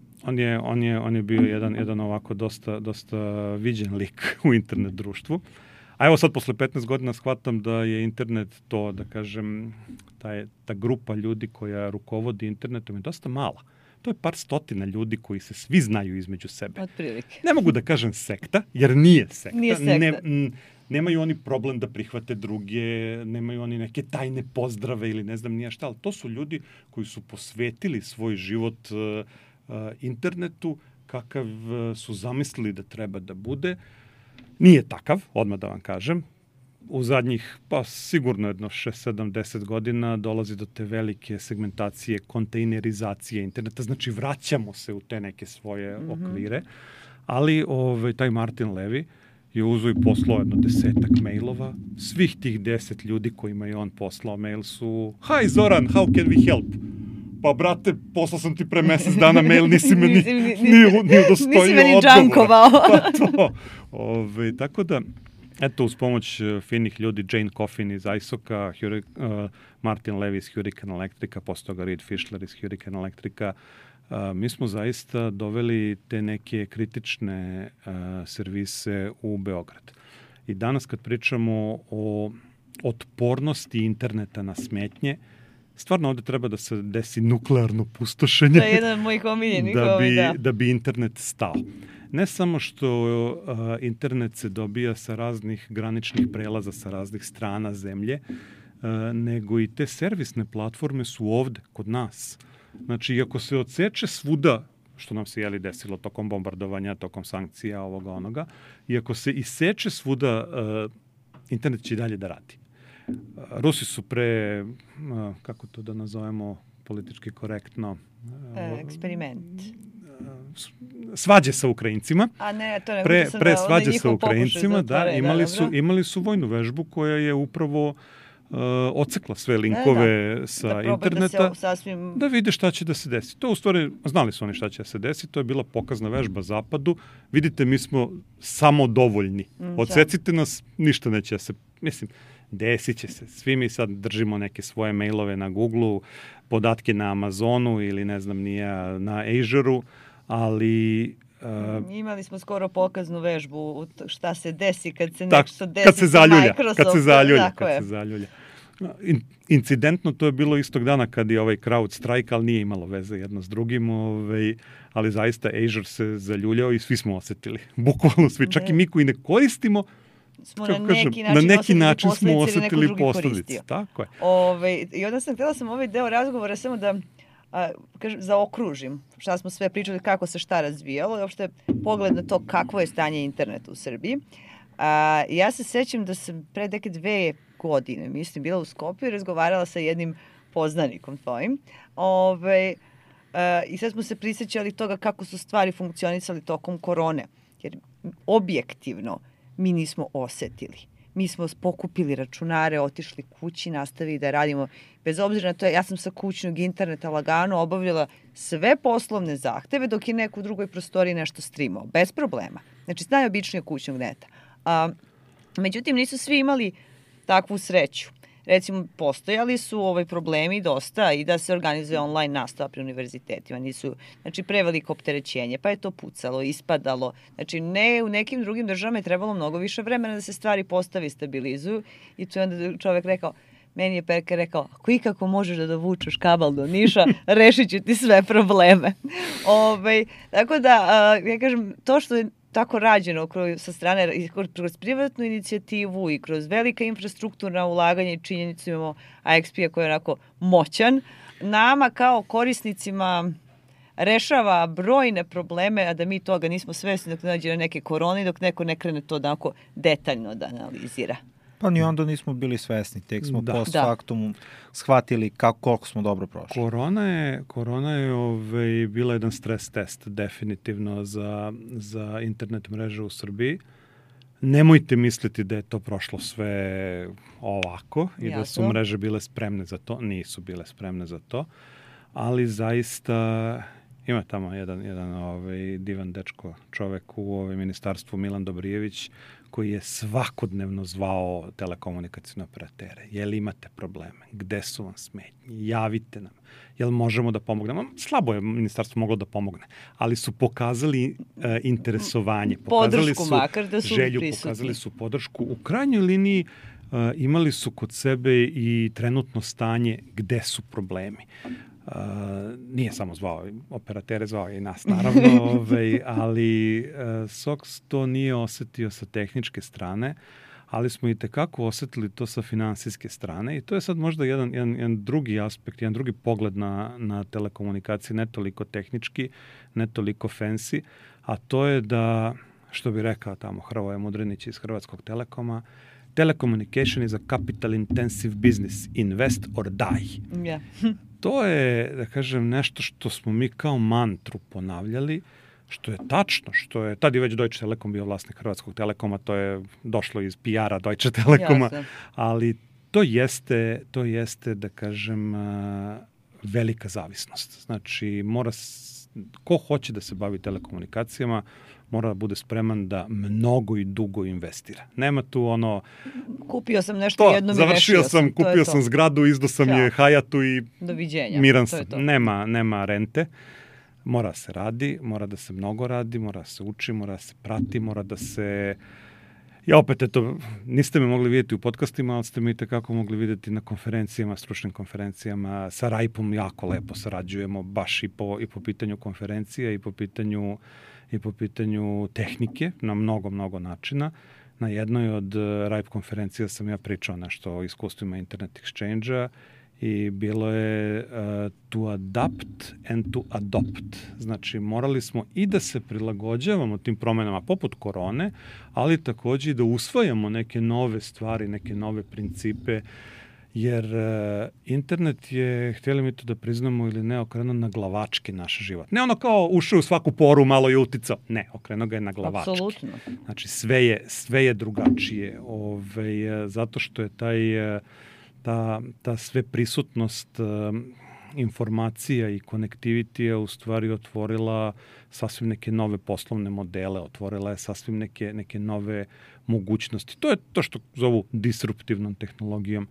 Speaker 1: on je bio jedan ovako dosta viđen lik u internet društvu. A evo sad, posle 15 godina shvatam da je internet to, da kažem, ta grupa ljudi koja rukovodi internetom je dosta mala. To je par stotina ljudi koji se svi znaju između sebe.
Speaker 2: Otprilike.
Speaker 1: Ne mogu da kažem sekta, jer nije sekta.
Speaker 2: Nije sekta.
Speaker 1: Nemaju oni problem da prihvate druge, nemaju oni neke tajne pozdrave ili ne znam nije šta, ali to su ljudi koji su posvetili svoj život internetu, kakav su zamislili da treba da bude. Nije takav, odmah da vam kažem. U zadnjih, pa sigurno jedno 6, 7, 10 godina dolazi do te velike segmentacije, kontejnerizacije interneta, znači vraćamo se u te neke svoje okvire, ali taj Martin Levy je uzeo i poslao jedno 10-ak mailova. Svih tih 10 ljudi kojima je on poslao mail su Hi Zoran, how can we help? Pa, brate, poslao sam ti pre mesec dana mail, nisi me ni udostojio odgovora.
Speaker 2: Nisi me ni džankovao.
Speaker 1: Pa to. Tako da, eto, uz pomoć finih ljudi, Jane Coffin iz ISOC-a, Martin Levy iz Hurricane Electrica, posle toga Reed Fischler iz Hurricane Electrica, mi smo zaista doveli te neke kritične servise u Beograd. I danas kad pričamo o otpornosti interneta na smetnje, stvarno ovde treba da se desi nuklearno pustošenje.
Speaker 2: To je jedan od mojih omiljenih
Speaker 1: da bi internet stao. Ne samo što internet se dobija sa raznih graničnih prelaza, sa raznih strana zemlje, nego i te servisne platforme su ovde, kod nas. Znači, iako se odseče svuda, što nam se desilo tokom bombardovanja, tokom sankcija, ovoga, onoga, iako se iseče svuda, internet će i dalje da radi. Rusi su pre, kako to da nazovemo politički korektno,
Speaker 2: eksperiment.
Speaker 1: Svađe sa Ukrajincima.
Speaker 2: A ne, to ne
Speaker 1: pre svađe sa Ukrajincima, imali su vojnu vežbu koja je upravo odsekla sve linkove sa interneta da vide šta će da se desi. To u stvari, znali su oni šta će da se desi, to je bila pokazna vežba Zapadu. Vidite, mi smo samodovoljni. Odsecite nas, ništa neće da se, mislim, desit će se. Svi mi sad držimo neke svoje mailove na Google-u, podatke na Amazonu ili ne znam nija na Azure-u, ali
Speaker 2: imali smo skoro pokaznu vežbu šta se desi kad se nešto desi
Speaker 1: kad se zaljulja,
Speaker 2: Microsoft.
Speaker 1: Kad se zaljulja. Incidentno to je bilo istog dana kad je CrowdStrike, ali nije imalo veze jedno s drugim, ali zaista Azure se zaljuljao i svi smo osetili. Bukvalno svi, čak i mi koji ne koristimo,
Speaker 2: smo na neki način smo osetili posljedice.
Speaker 1: Tako je.
Speaker 2: I onda htjela sam ovaj deo razgovora samo da zaokružim šta smo sve pričali, kako se šta razvijalo i uopšte pogled na to kakvo je stanje interneta u Srbiji. Ja se sećam da sam pre neke 2 godine, mislim, bila u Skopju i razgovarala sa jednim poznanikom tvojim. I sad smo se prisjećali toga kako su stvari funkcionisali tokom korone. Jer objektivno mi nismo osetili. Mi smo pokupili računare, otišli kući, nastavili da radimo. Bez obzira na to, ja sam sa kućnog interneta lagano obavljala sve poslovne zahteve, dok je neko u drugoj prostoriji nešto streamao. Bez problema. Znači, s najobičnijeg kućnog neta. Međutim, nisu svi imali takvu sreću. Recimo, postojali su problemi dosta i da se organizuje online nastava pri univerzitetima. Nisu, znači, preveliko opterećenje, pa je to pucalo, ispadalo. Znači, u nekim drugim državama je trebalo mnogo više vremena da se stvari postave i stabilizuju. I tu je onda čovek rekao, meni je Perka rekao, ako ikako možeš da dovučeš kabel do Niša, rešit ću ti sve probleme. Tako da, ja kažem, to što je tako rađeno sa strane i kroz privatnu inicijativu i kroz velika infrastrukturna ulaganja i činjenicu imamo IXP-a koji je onako moćan, nama kao korisnicima rešava brojne probleme, a da mi toga nismo svesni dok ne nađe na neke korone, dok neko ne krene to onako detaljno da analizira.
Speaker 3: Pa ni onda nismo bili svesni, tek smo post factum shvatili koliko smo dobro prošli.
Speaker 1: Korona je bila jedan stres test definitivno za internet mreže u Srbiji. Nemojte misliti da je to prošlo sve ovako i da su mreže bile spremne za to. Nisu bile spremne za to, ali zaista ima tamo jedan divan dečko čovek u ministarstvu, Milan Dobrijević, koji je svakodnevno zvao telekomunikacijne operatere. Jel imate probleme? Gde su vam smetnje? Javite nam. Jel možemo da pomognemo? Slabo je ministarstvo moglo da pomogne, ali su pokazali interesovanje. Pokazali
Speaker 2: podršku, makar da su
Speaker 1: želju,
Speaker 2: prisutni.
Speaker 1: pokazali su podršku. U krajnjoj liniji imali su kod sebe i trenutno stanje gde su problemi. Nije samo zvao operatere, zvao i nas naravno, ali SOX to nije osetio sa tehničke strane, ali smo i tekako osetili to sa finansijske strane i to je sad možda jedan drugi aspekt, jedan drugi pogled na telekomunikacije, ne toliko tehnički, ne toliko fancy, a to je da, što bi rekao tamo Hrvoje Mudrinić iz Hrvatskog Telekoma, telecommunication is a capital intensive business, invest or die.
Speaker 2: Yeah.
Speaker 1: To je, da kažem, nešto što smo mi kao mantru ponavljali, što je tačno, što je, tad je već Deutsche Telekom bio vlasnik Hrvatskog Telekoma, to je došlo iz PR-a Deutsche Telekoma, ali to jeste, da kažem, velika zavisnost. Znači, ko hoće da se bavi telekomunikacijama, mora da bude spreman da mnogo i dugo investira. Nema tu ono...
Speaker 2: Kupio sam nešto, jednom i rešio sam.
Speaker 1: Kupio sam zgradu, izdao sam je Hayatu i
Speaker 2: doviđenja.
Speaker 1: Miran sam. Nema rente. Mora se radi, mora da se mnogo radi, mora se uči, mora se prati, mora da se... Ja opet, niste me mogli vidjeti u podcastima, ali ste me i tekako mogli vidjeti na konferencijama, stručnim konferencijama. Sa Rajpom jako lepo sarađujemo, baš i po pitanju konferencija i po pitanju tehnike na mnogo načina. Na jednoj od Rajp konferencija sam ja pričao nešto o iskustvima Internet Exchange-a i bilo je to adapt and to adopt. Znači, morali smo i da se prilagođavamo tim promenama poput korone, ali takođe i da usvajamo neke nove stvari, neke nove principe, jer internet je, htjeli mi to da priznamo ili ne, okrenuo na glavački naš život. Ne ono kao ušao u svaku poru, malo je uticao. Ne, okrenuo ga je na glavački.
Speaker 2: Apsolutno.
Speaker 1: Znači, sve je drugačije. Zato što je ta sve prisutnost informacija i konektivitija u stvari otvorila sasvim neke nove poslovne modele, otvorila je sasvim neke nove mogućnosti. To je to što zovu disruptivnom tehnologijom.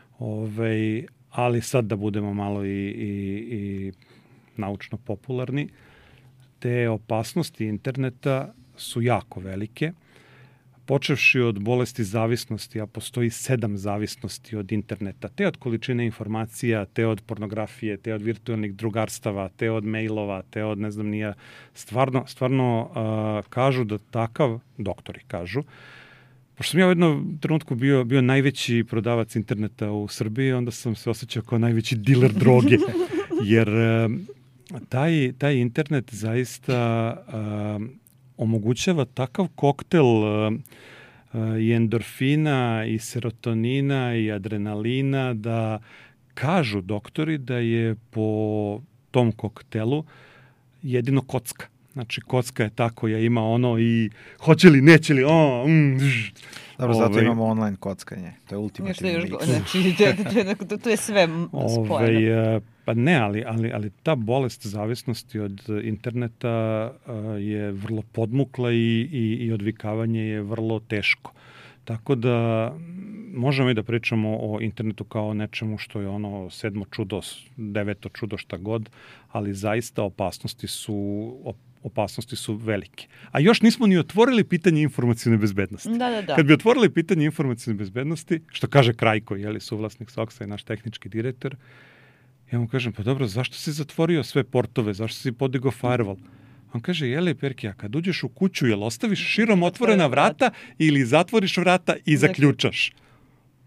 Speaker 1: Ali sad da budemo malo i naučno popularni, te opasnosti interneta su jako velike. Počevši od bolesti zavisnosti, a postoji 7 zavisnosti od interneta, te od količine informacija, te od pornografije, te od virtualnih drugarstava, te od mailova, te od ne znam nija. Stvarno kažu da takav, doktori kažu, pošto sam ja u jednom trenutku bio najveći prodavac interneta u Srbiji, onda sam se osjećao kao najveći diler droge, jer taj internet zaista omogućava takav koktel i endorfina i serotonina i adrenalina da kažu doktori da je po tom koktelu jedino kocka. Znači, kocka je ta koja ima ono i hoće li, neće li,
Speaker 3: Dobro, zato imamo online kockanje. To je ultimativni miks.
Speaker 2: Znači, to je sve spojeno.
Speaker 1: Pa ne, ali ta bolest zavisnosti od interneta je vrlo podmukla i odvikavanje je vrlo teško. Tako da možemo i da pričamo o internetu kao nečemu što je ono 7. čudo, 9. čudo, šta god, ali zaista opasnosti su velike. A još nismo ni otvorili pitanje informacijne bezbednosti.
Speaker 2: Da.
Speaker 1: Kad bi otvorili pitanje informacijne bezbednosti, što kaže Krajko, suvlasnik SOX-a i naš tehnički direktor, ja mu kažem, pa dobro, zašto si zatvorio sve portove, zašto si podigao firewall? On kaže, Perkija, kad uđeš u kuću, jel ostaviš širom otvorena vrata ili zatvoriš vrata i zaključaš? Pa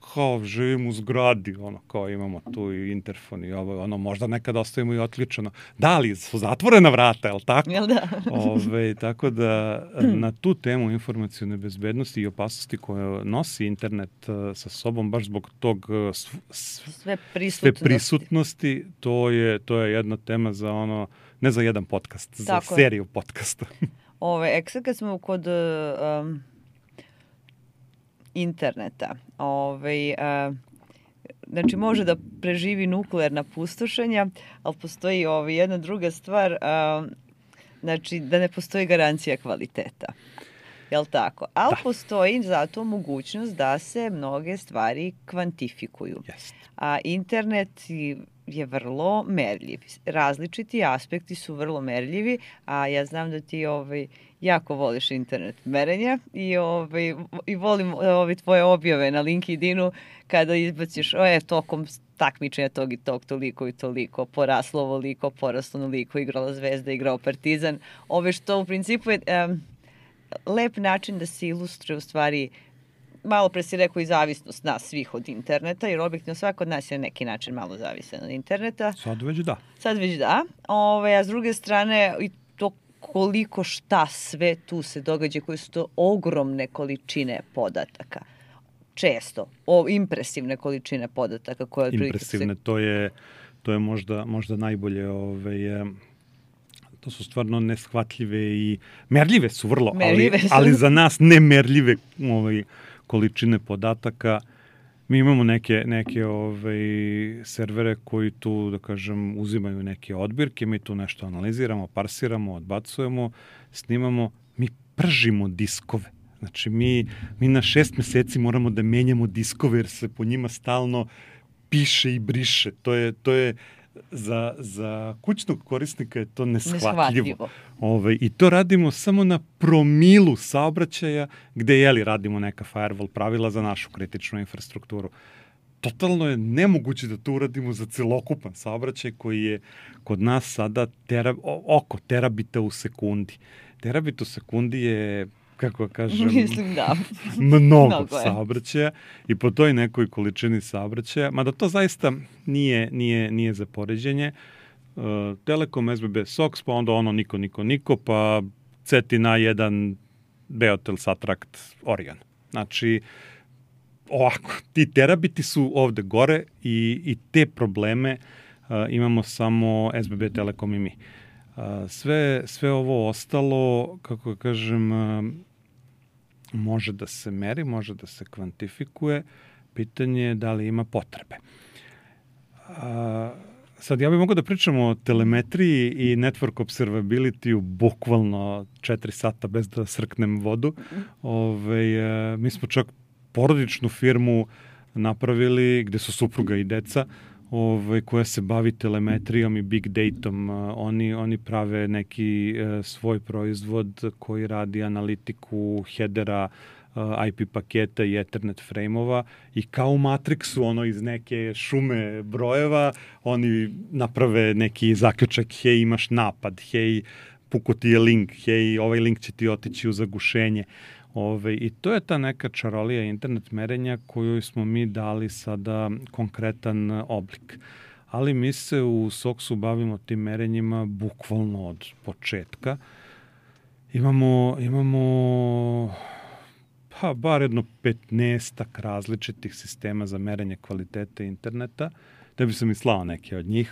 Speaker 1: kao živim u zgradi, ono, kao imamo tu i interfon i ovo, ono, možda nekad ostavimo i otključeno. Da, ali su zatvorena vrata, je li tako?
Speaker 2: Jel da?
Speaker 1: Tako da na tu temu informacione bezbednosti i opasnosti koje nosi internet sa sobom, baš zbog tog sve prisutnosti, to je jedna tema za ono, ne za jedan podcast, za seriju podcasta.
Speaker 2: Sad kad smo kod interneta, znači može da preživi nuklearna pustošenja, ali postoji jedna druga stvar, znači da ne postoji garancija kvaliteta. Jel tako? Ali postoji zato mogućnost da se mnoge stvari kvantifikuju. A internet je vrlo merljiv. Različiti aspekti su vrlo merljivi, a ja znam da ti jako voliš internet merenja i volim tvoje objave na LinkedInu kada izbaciš tokom takmičenja tog i tog toliko i toliko, poraslo ovoliko, poraslo onoliko, igrala Zvezda, igrao Partizan. Što u principu je lep način da se ilustruje u stvari. Malo pre si rekao i zavisnost nas svih od interneta, jer objektivno svako od nas je na neki način malo zavisan od interneta.
Speaker 1: Sad već da.
Speaker 2: A s druge strane, i to koliko šta sve tu se događa, koje su to ogromne količine podataka. Često, impresivne količine podataka.
Speaker 1: Impresivne, to je možda najbolje, to su stvarno neshvatljive i merljive su vrlo, ali za nas nemerljive količine podataka. Mi imamo neke servere koji tu, da kažem, uzimaju neke odbirke, mi tu nešto analiziramo, parsiramo, odbacujemo, snimamo, mi pržimo diskove. Znači, mi na 6 meseci moramo da menjamo diskove jer se po njima stalno piše i briše. To je za kućnog korisnika je to neshvatljivo. I to radimo samo na promilu saobraćaja gde radimo neka firewall pravila za našu kritičnu infrastrukturu. Totalno je nemoguće da to uradimo za celokupan saobraćaj koji je kod nas sada oko terabita u sekundi. Terabit u sekundi je, kako kažem,
Speaker 2: mislim da.
Speaker 1: mnogo saobraćaja i po toj nekoj količini saobraćaja, mada to zaista nije za poređenje. Telekom, SBB, SOX, pa onda ono niko, pa Cetina 1, Beotel, Satrakt, Orion. Znači, ovako, ti terabiti su ovde gore i te probleme imamo samo SBB, Telekom i mi. Sve ovo ostalo, kako kažem, može da se meri, može da se kvantifikuje. Pitanje je da li ima potrebe. Sad, ja bih mogao da pričam o telemetriji i network observability-u bukvalno 4 sata bez da srknem vodu. Mi smo čak porodičnu firmu napravili gde su supruga i deca koja se bavi telemetrijom i big datom. Oni prave neki svoj proizvod koji radi analitiku headera, IP paketa i Ethernet frame-ova i kao u Matrixu, iz neke šume brojeva, oni naprave neki zaključak, hej, imaš napad, hej, puko ti je link, hej, ovaj link će ti otići u zagušenje. I to je ta neka čarolija internet merenja koju smo mi dali sada konkretan oblik. Ali mi se u SOX-u bavimo tim merenjima bukvalno od početka. Imamo bar jedno 15 različitih sistema za merenje kvalitete interneta. Da bi sam i slao neke od njih.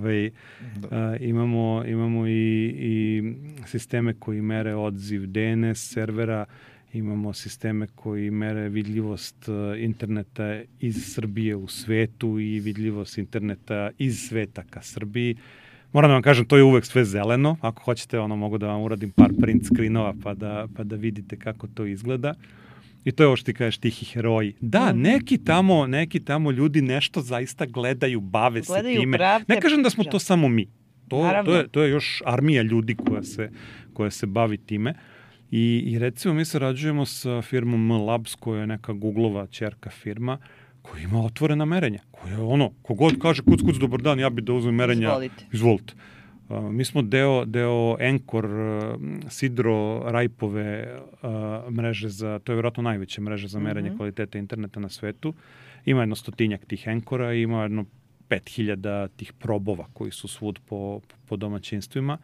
Speaker 1: Imamo i sisteme koji mere odziv DNS servera, imamo sisteme koji mere vidljivost interneta iz Srbije u svetu i vidljivost interneta iz sveta ka Srbiji. Moram da vam kažem, to je uvek sve zeleno. Ako hoćete, mogu da vam uradim par print screenova pa da vidite kako to izgleda. I to je ovo što ti kažeš, tihi heroji. Da, neki tamo ljudi nešto zaista gledaju, bave se time. Ne kažem da smo to samo mi. To je još armija ljudi koja se bavi time. I recimo mi sarađujemo sa firmom M-Labs, koja je neka Google-ova ćerka firma, koja ima otvorena merenja. Koja je kogod kaže kuc, dobar dan, ja bih da uzmem merenja. Izvolite. Mi smo deo Anchor, Sidro, Rajpove mreže to je vjerojatno najveća mreža za merenje kvalitete interneta na svetu. Ima jedno 100-tinjak tih enkora i ima jedno 5000 tih probova koji su svud po domaćinstvima.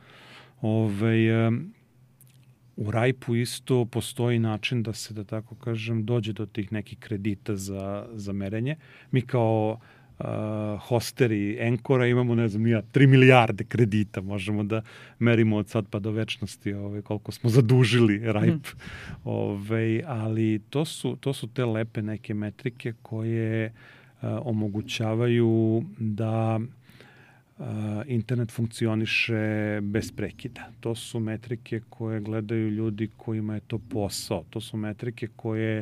Speaker 1: U Rajpu isto postoji način da se, da tako kažem, dođe do tih nekih kredita za merenje. Mi kao hosteri Enkora imamo, ne znam, 3 milijarde kredita. Možemo da merimo od sad pa do večnosti koliko smo zadužili Rajp. Ali to su te lepe neke metrike koje omogućavaju da internet funkcioniše bez prekida. To su metrike koje gledaju ljudi kojima je to posao. To su metrike koje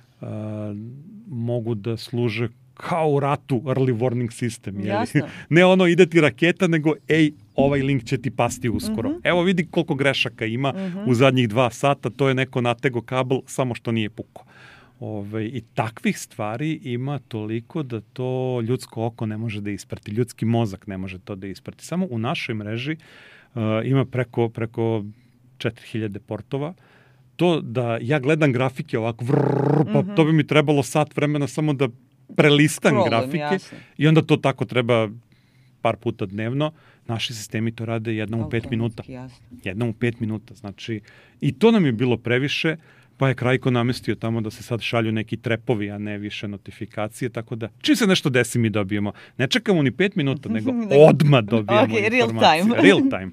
Speaker 1: mogu da služe kao u ratu early warning system.
Speaker 2: Jasno.
Speaker 1: Ne ono ide ti raketa, nego ovaj link će ti pasti uskoro. Evo vidi koliko grešaka ima u zadnjih 2 sata, to je neko natego kabel, samo što nije puko. I takvih stvari ima toliko da to ljudsko oko ne može da isprati, ljudski mozak ne može to da isprati. Samo u našoj mreži ima preko 4000 portova. To da ja gledam grafike ovako, pa to bi mi trebalo sat vremena samo da prelistam grafike, jasno. I onda to tako treba par puta dnevno. Naši sistemi to rade jednom u 5 minuta.
Speaker 2: Jasno.
Speaker 1: Jednom u 5 minuta. Znači, i to nam je bilo previše, pa je Krajko namestio tamo da se sad šalju neki trepovi, a ne više notifikacije, tako da čim se nešto desi mi dobijemo. Ne čekamo ni 5 minuta, nego odmah dobijemo informacije. Real time.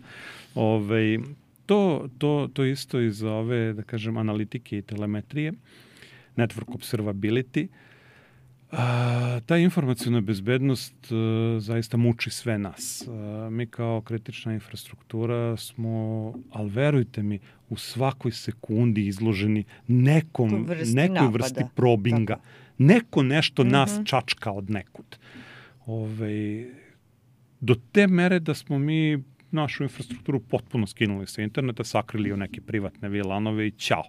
Speaker 1: To isto iz ove, da kažem, analitike i telemetrije, network observability. Ta informacijna bezbednost zaista muči sve nas. Mi kao kritična infrastruktura smo, ali verujte mi, u svakoj sekundi izloženi nekoj vrsti probinga. Tako. Neko nešto nas čačka od nekud. Do te mere da smo mi našu infrastrukturu potpuno skinuli sa interneta, sakrili u neke privatne VLAN-ove i ćao.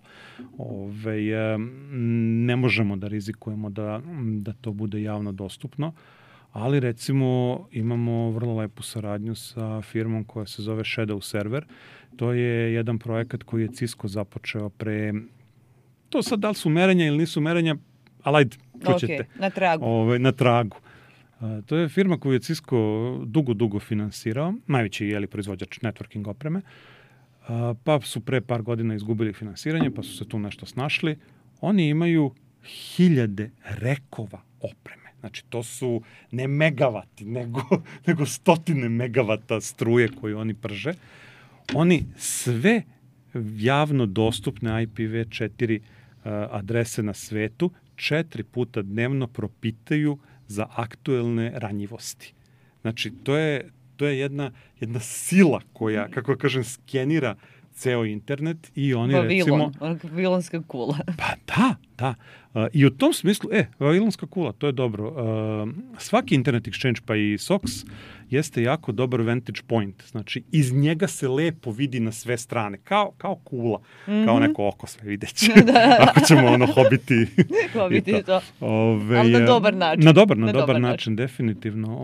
Speaker 1: Ne možemo da rizikujemo da to bude javno dostupno, ali recimo imamo vrlo lepu saradnju sa firmom koja se zove Shadow Server. To je jedan projekat koji je Cisco započeo to sad da li su merenja ili nisu merenja, ali ajde, čućete.
Speaker 2: Na tragu.
Speaker 1: Na tragu. To je firma koju je Cisco dugo finansirao, najveći proizvođač networking opreme, pa su pre par godina izgubili finansiranje, pa su se tu nešto snašli. Oni imaju 1000 rekova opreme. Znači, to su ne megavati, nego stotine megavata struje koju oni prže. Oni sve javno dostupne IPv4 adrese na svetu 4 puta dnevno propitaju za aktuelne ranjivosti. Znači, to je jedna sila koja, kako kažem, skenira ceo internet i oni recimo...
Speaker 2: Vavilonska kula.
Speaker 1: Pa da. I u tom smislu, Vavilonska kula, to je dobro. Svaki internet exchange, pa i SOX, jeste jako dobar vantage point. Znači, iz njega se lepo vidi na sve strane. Kao kula. Kao neko oko sve videće. Ako ćemo hobiti.
Speaker 2: Hobiti to. Ali na dobar način.
Speaker 1: Na dobar način, definitivno.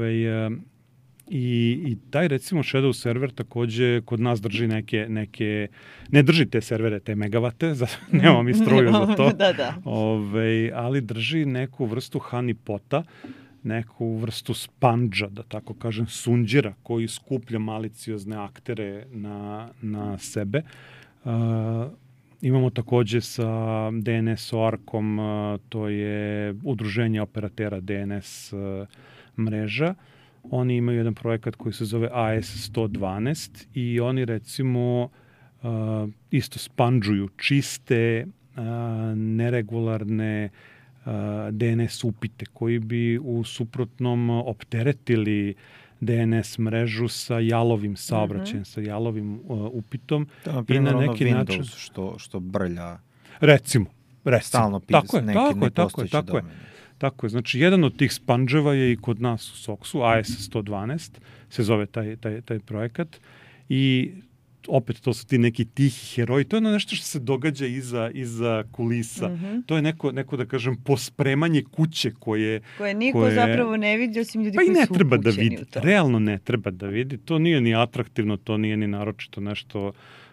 Speaker 1: I taj, recimo, Shadow server takođe kod nas drži neke ne drži te servere, te megavate, nemamo mi struju za to, ali drži neku vrstu honeypota, neku vrstu sponđa, da tako kažem, sunđira, koji skuplja maliciozne aktere na sebe. Imamo takođe sa DNS ORC-om, to je udruženje operatera DNS mreža. Oni imaju jedan projekat koji se zove AS112 i oni recimo isto sponđuju čiste, neregularne DNS upite koji bi u suprotnom opteretili DNS mrežu sa jalovim saobraćajem, sa jalovim upitom.
Speaker 3: Da, na primjer, Windows što brlja.
Speaker 1: Recimo.
Speaker 3: Stalno pita neke nepostojeće domene.
Speaker 1: Tako je, znači jedan od tih sponđeva je i kod nas u SOX-u, AS112 se zove taj projekat i opet to su ti neki tihi heroji, to je nešto što se događa iza kulisa. To je neko da kažem pospremanje kuće koje
Speaker 2: niko zapravo ne vidi osim ljudi koji su upućeni u to. Pa i ne treba da vidi, realno ne treba da vidi, to nije ni atraktivno, to nije ni naročito nešto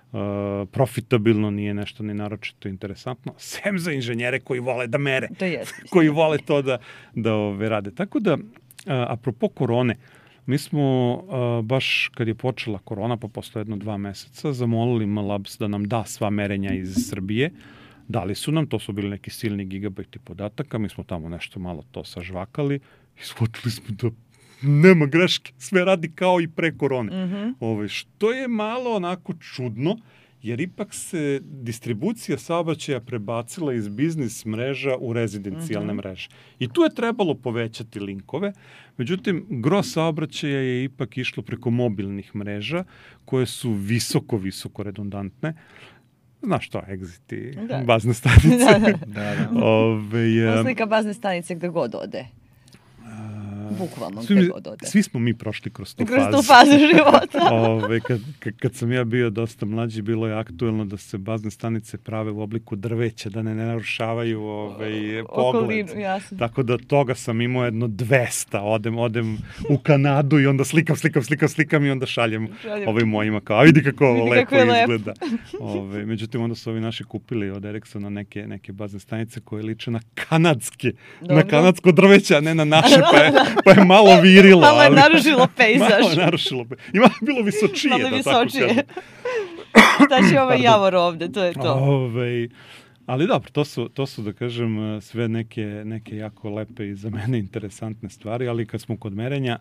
Speaker 1: profitabilno, nije nešto ni naročito interesantno, sem za inženjere koji vole da mere,
Speaker 2: To je.
Speaker 1: koji vole to da rade. Tako da, apropo korone, mi smo baš kad je počela korona, pa posle 1-2 meseca, zamolili MLabs da nam da sva merenja iz Srbije. Dali su nam, to su bili neki silni gigabajti podataka, mi smo tamo nešto malo to sažvakali i shvatili smo da nema greške, sve radi kao i pre korone. Što je malo onako čudno, jer ipak se distribucija saobraćaja prebacila iz biznis mreža u rezidencijalne mreže. I tu je trebalo povećati linkove, međutim, gro saobraćaja je ipak išlo preko mobilnih mreža, koje su visoko redundantne. Znaš što, exit i bazne stanice.
Speaker 2: Slika bazne stanice gde god ode. Bukvalno gde god ode.
Speaker 1: Svi smo mi prošli kroz tu fazu.
Speaker 2: Kroz tu fazu života.
Speaker 1: Kad sam ja bio dosta mlađi, bilo je aktuelno da se bazne stanice prave u obliku drveća, da ne narušavaju pogled. Tako da toga sam imao jedno 200. Odem u Kanadu i onda slikam i onda šaljem ovim mojima kao, a vidi kako ovo lepo izgleda. Međutim, onda su ovi naši kupili od Ericssona neke bazne stanice koje liče na kanadsko drveće, a ne na naše, pa je malo virilo.
Speaker 2: Malo je narušilo pejzaž.
Speaker 1: Ima bilo visočije.
Speaker 2: Šta će ovaj javor ovde, to je to.
Speaker 1: Ali dobro, to su da kažem sve neke jako lepe i za mene interesantne stvari, ali kad smo kod merenja,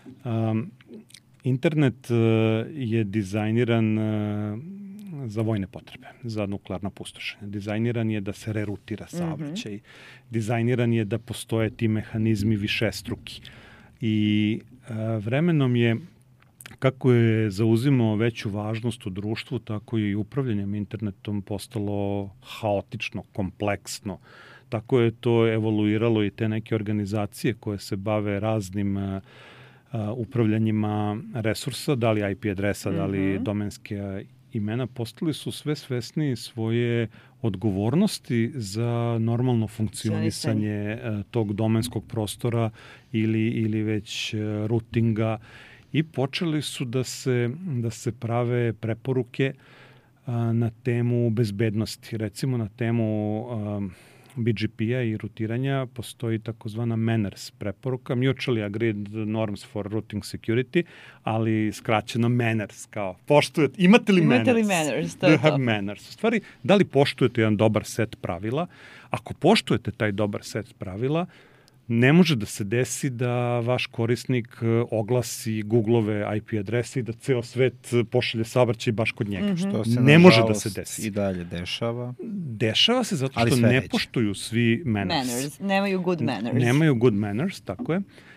Speaker 1: internet je dizajniran za vojne potrebe, za nuklearno pustošenje. Dizajniran je da se rerutira saobraćaj. Dizajniran je da postoje ti mehanizmi višestruki. I vremenom je, kako je zauzimao veću važnost u društvu, tako je i upravljanjem internetom postalo haotično, kompleksno. Tako je to evoluiralo i te neke organizacije koje se bave raznim upravljanjima resursa, da li IP adresa, da li domenske imena, postali su sve svesniji svoje odgovornosti za normalno funkcionisanje tog domenskog prostora ili već rutinga i počeli su da se prave preporuke na temu bezbednosti. Recimo na temu BGP-a i rutiranja postoji takozvana Manners preporuka, Mutually Agreed Norms for Routing Security, ali skraćeno Manners, kao poštujete, imate li Manners?
Speaker 2: To je to.
Speaker 1: Manners. U stvari, da li poštujete jedan dobar set pravila? Ako poštujete taj dobar set pravila, ne može da se desi da vaš korisnik oglasi Google-ove IP adrese i da ceo svet pošalje saobraćaj baš kod njega.
Speaker 3: Što se
Speaker 1: ne može da se desi.
Speaker 3: I dalje dešava.
Speaker 1: Dešava se zato što ne poštuju svi manners.
Speaker 2: Nemaju good manners.
Speaker 1: Nemaju good manners, tako je.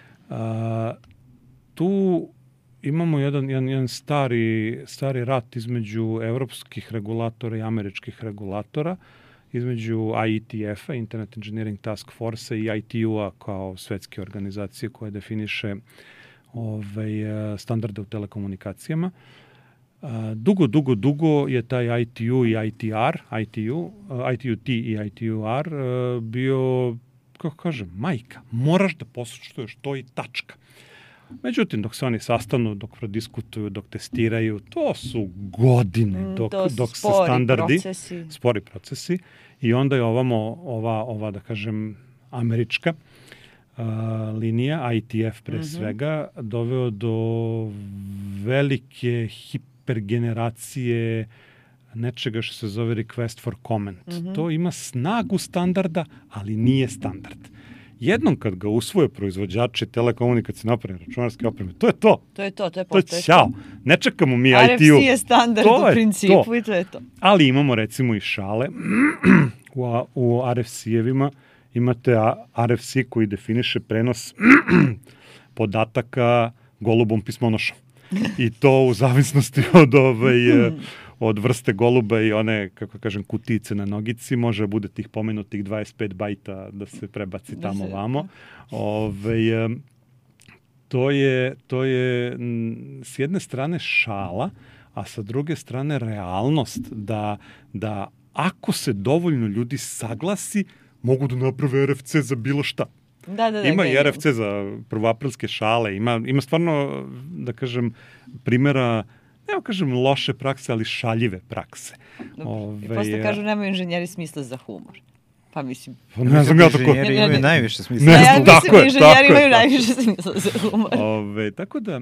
Speaker 1: Tu imamo jedan stari rat između evropskih regulatora i američkih regulatora, između IETF-a, Internet Engineering Task Force-a i ITU-a kao svetske organizacije koje definiše standarde u telekomunikacijama. Dugo je taj ITU i ITU-T i ITU-R bio, kako kažem, majka. Moraš da poštuješ to i tačka. Međutim, dok se oni sastanu, dok prodiskutuju, dok testiraju, to su godine dok se standardi, spori procesi. I onda je ova da kažem, američka linija, IETF pre svega, doveo do velike hipergeneracije nečega što se zove request for comment. To ima snagu standarda, ali nije standard. Jednom kad ga usvoje proizvođači telekomunikacijne opreme, računarske opreme, to je to.
Speaker 2: To je
Speaker 1: ćao. Ne čekamo mi ITU.
Speaker 2: RFC je standard u principu i to je to.
Speaker 1: Ali imamo recimo i šale. U RFC-evima imate RFC koji definiše prenos podataka golubom pismonošom. I to u zavisnosti od vrste goluba i one, kako kažem, kutice na nogici, može bude tih pomenutih 25 bajta da se prebaci tamo vamo. To je s jedne strane šala, a sa druge strane realnost da ako se dovoljno ljudi saglasi, mogu da naprave RFC za bilo šta. Ima i RFC za prvoaprilske šale, ima stvarno, da kažem, primjera nema kažem loše prakse, ali šaljive prakse.
Speaker 2: I posle kažu nemaju inženjeri smisla za humor. Pa mislim...
Speaker 1: Ne znam ja tako...
Speaker 3: Inženjeri imaju najviše smisla.
Speaker 1: Ne,
Speaker 2: Ja
Speaker 1: tako
Speaker 2: mislim
Speaker 1: je,
Speaker 2: inženjeri imaju
Speaker 1: tako je.
Speaker 2: najviše smisla za humor.
Speaker 1: Tako da,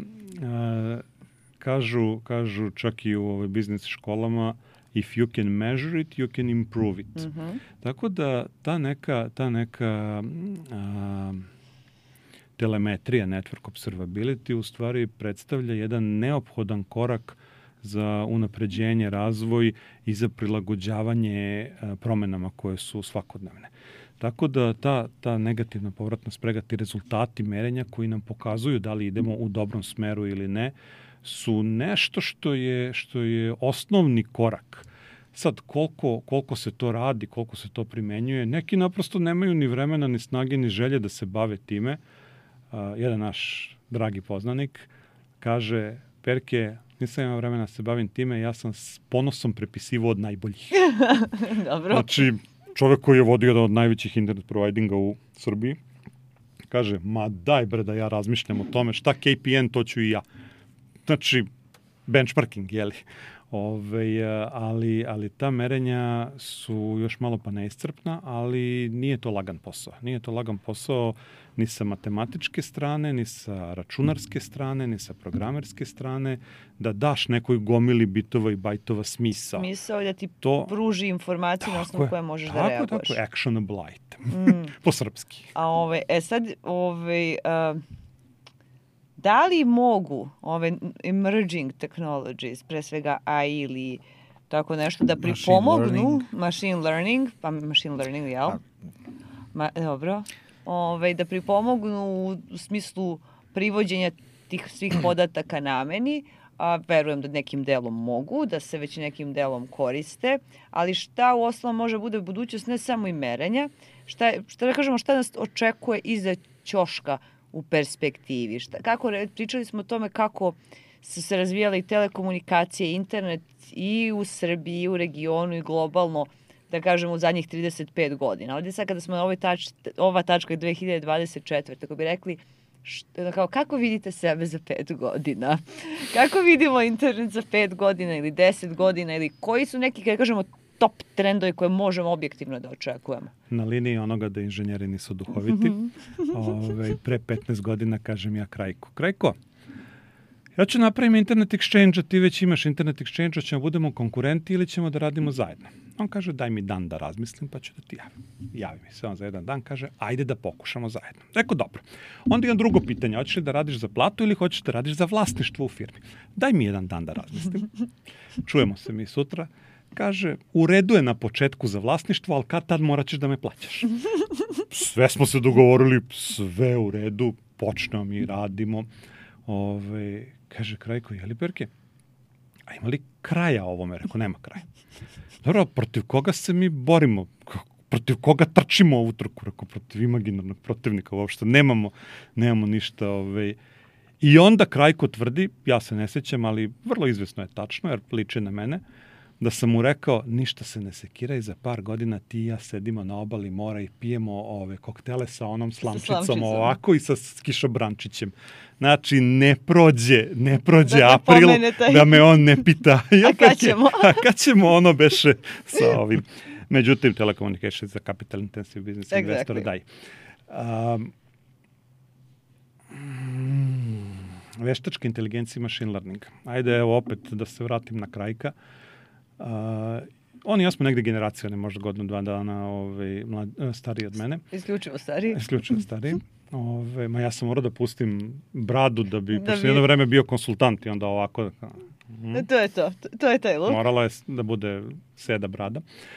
Speaker 1: kažu čak i u biznis školama, if you can measure it, you can improve it. Tako da ta neka telemetrija, network observability, u stvari predstavlja jedan neophodan korak za unapređenje, razvoj i za prilagođavanje promenama koje su svakodnevne. Tako da ta negativna povratna sprega, ti rezultati merenja koji nam pokazuju da li idemo u dobrom smeru ili ne, su nešto što je osnovni korak. Sad, koliko se to radi, koliko se to primenjuje, neki naprosto nemaju ni vremena, ni snage, ni želje da se bave time. Jedan naš dragi poznanik kaže, Perke, nisam imao vremena da se bavim time, ja sam s ponosom prepisivao od najboljih.
Speaker 2: Dobro.
Speaker 1: Znači, čovjek koji je vodio jedan od najvećih internet providinga u Srbiji, kaže, ma daj bre da ja razmišljam o tome, šta KPN, to ću i ja. Znači, benchmarking, jeli? Ali ta merenja su još malo pa neiscrpna, ali nije to lagan posao. Nije to lagan posao ni sa matematičke strane, ni sa računarske strane, ni sa programerske strane, da daš nekoj gomili bitova i bajtova smisao.
Speaker 2: Smisao je da ti pruži informaciju na osnovu koje možeš da reaguješ.
Speaker 1: Tako, actionable item. Po srpski.
Speaker 2: Sad, da li mogu ove emerging technologies, pre svega AI ili tako nešto, da pripomognu machine learning, jel? Dobro. Da pripomognu u smislu privođenja tih svih podataka nameni, a verujem da nekim delom mogu, da se već nekim delom koriste, ali šta u osnovu može bude budućnost, ne samo i merenja, šta nas očekuje iza ćoška u perspektivi. Pričali smo o tome kako su se razvijale i telekomunikacije, internet i u Srbiji, i u regionu, i globalno, da kažemo, u zadnjih 35 godina. Ovdje sad kada smo na ova tačka je 2024. Kako bi rekli, kako vidite sebe za 5 godina? Kako vidimo internet za 5 godina ili 10 godina? Ili koji su neki, kada kažemo, top trendovi koje možemo objektivno da očekujemo?
Speaker 1: Na liniji onoga da inženjeri nisu duhoviti. Pre 15 godina kažem ja Krajko, ja ću napravim internet exchange, a ti već imaš internet exchange, ćemo budemo konkurenti ili ćemo da radimo zajedno. On kaže, daj mi dan da razmislim, pa ću da ti javim. Javi mi se on za jedan dan, kaže, ajde da pokušamo zajedno. Rekao, dobro. Onda imam drugo pitanje, hoćeš li da radiš za platu ili hoćeš da radiš za vlasništvo u firmi? Daj mi jedan dan da razmislim. Čujemo se mi sutra. Kaže, u redu je na početku za vlasništvo, ali kad tad morat ćeš da me plaćaš. Sve smo se dogovorili, sve u redu, počnemo mi, radimo. Kaže Krajko, jeli Perke, a ima li kraja ovome? Rekao, nema kraja. Dobro, protiv koga se mi borimo? Protiv koga trčimo ovu trku? Rekao, protiv imaginarnog protivnika uopšte. Nemamo ništa. I onda Krajko tvrdi, ja se ne sjećam, ali vrlo izvesno je tačno, jer liči na mene, da sam mu rekao, ništa se ne sekira i za par godina ti i ja sedimo na obali mora i pijemo koktele sa onom slamčicom ovako i sa kišobrančićem. Znači, ne prođe april da me on ne pita. A kad ćemo ono beše sa ovim. Međutim, telecommunication za capital intensive business investor, daj. Veštačka inteligencija i machine learning. Ajde, evo opet da se vratim na Krajka. Oni ja smo negde generacija, ne možda godinu, 2 dana stariji od mene.
Speaker 2: Isključivo stariji.
Speaker 1: Ma ja sam morao da pustim bradu da bi posle jedno vreme bio konsultant i onda ovako.
Speaker 2: To je taj look.
Speaker 1: Morala je da bude seda brada.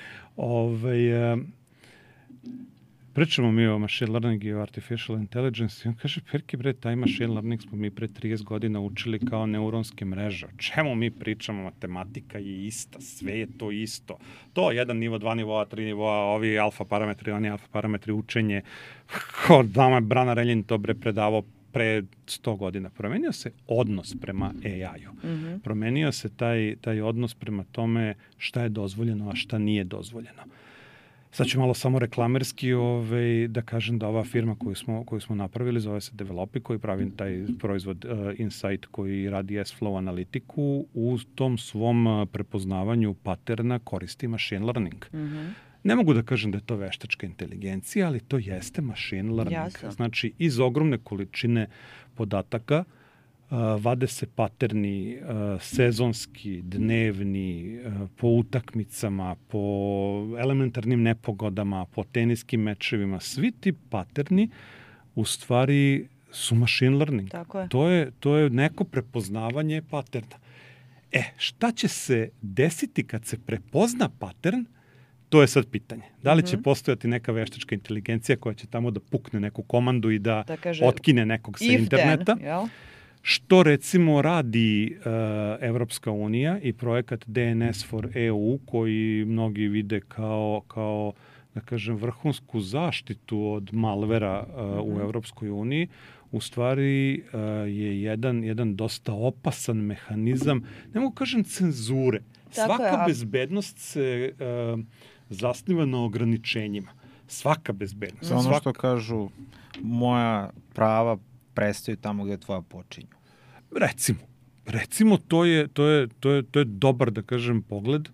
Speaker 1: Pričamo mi o machine learning i o artificial intelligence i on kaže, Perke bre, taj machine learning smo mi pre 30 godina učili kao neuronske mreže. O čemu mi pričamo? Matematika je ista, sve je to isto. To, 1 nivo, 2 nivoa, 3 nivoa, ovi alfa parametri, oni alfa parametri, učenje. Dama Brana Reljin to bre predavao pre 100 godina. Promenio se odnos prema AI-u. Promenio se taj odnos prema tome šta je dozvoljeno, a šta nije dozvoljeno. Sad ću malo samo reklamerski da kažem da ova firma koju smo napravili zove se Developi, koji pravi taj proizvod Insight koji radi S-Flow analitiku, u tom svom prepoznavanju paterna koristi machine learning. Ne mogu da kažem da je to veštačka inteligencija, ali to jeste machine learning.
Speaker 2: Jasno.
Speaker 1: Znači, iz ogromne količine podataka vade se paterni sezonski, dnevni, po utakmicama, po elementarnim nepogodama, po teniskim mečevima. Svi ti paterni u stvari su machine learning.
Speaker 2: Tako je.
Speaker 1: To je neko prepoznavanje paterna. Šta će se desiti kad se prepozna patern? To je sad pitanje. Da li će postojati neka veštačka inteligencija koja će tamo da pukne neku komandu i da kaže, otkine nekog sa interneta?
Speaker 2: Jel?
Speaker 1: Što recimo radi Evropska unija i projekat DNS for EU koji mnogi vide kao da kažem, vrhunsku zaštitu od malvera u Evropskoj uniji, u stvari je jedan dosta opasan mehanizam, ne mogu kažem cenzure. Svaka bezbednost se zasniva na ograničenjima. Svaka bezbednost.
Speaker 3: Ono što kažu, moja prava prestaju tamo gde tvoja počinju.
Speaker 1: Recimo, to je dobar, da kažem, pogled.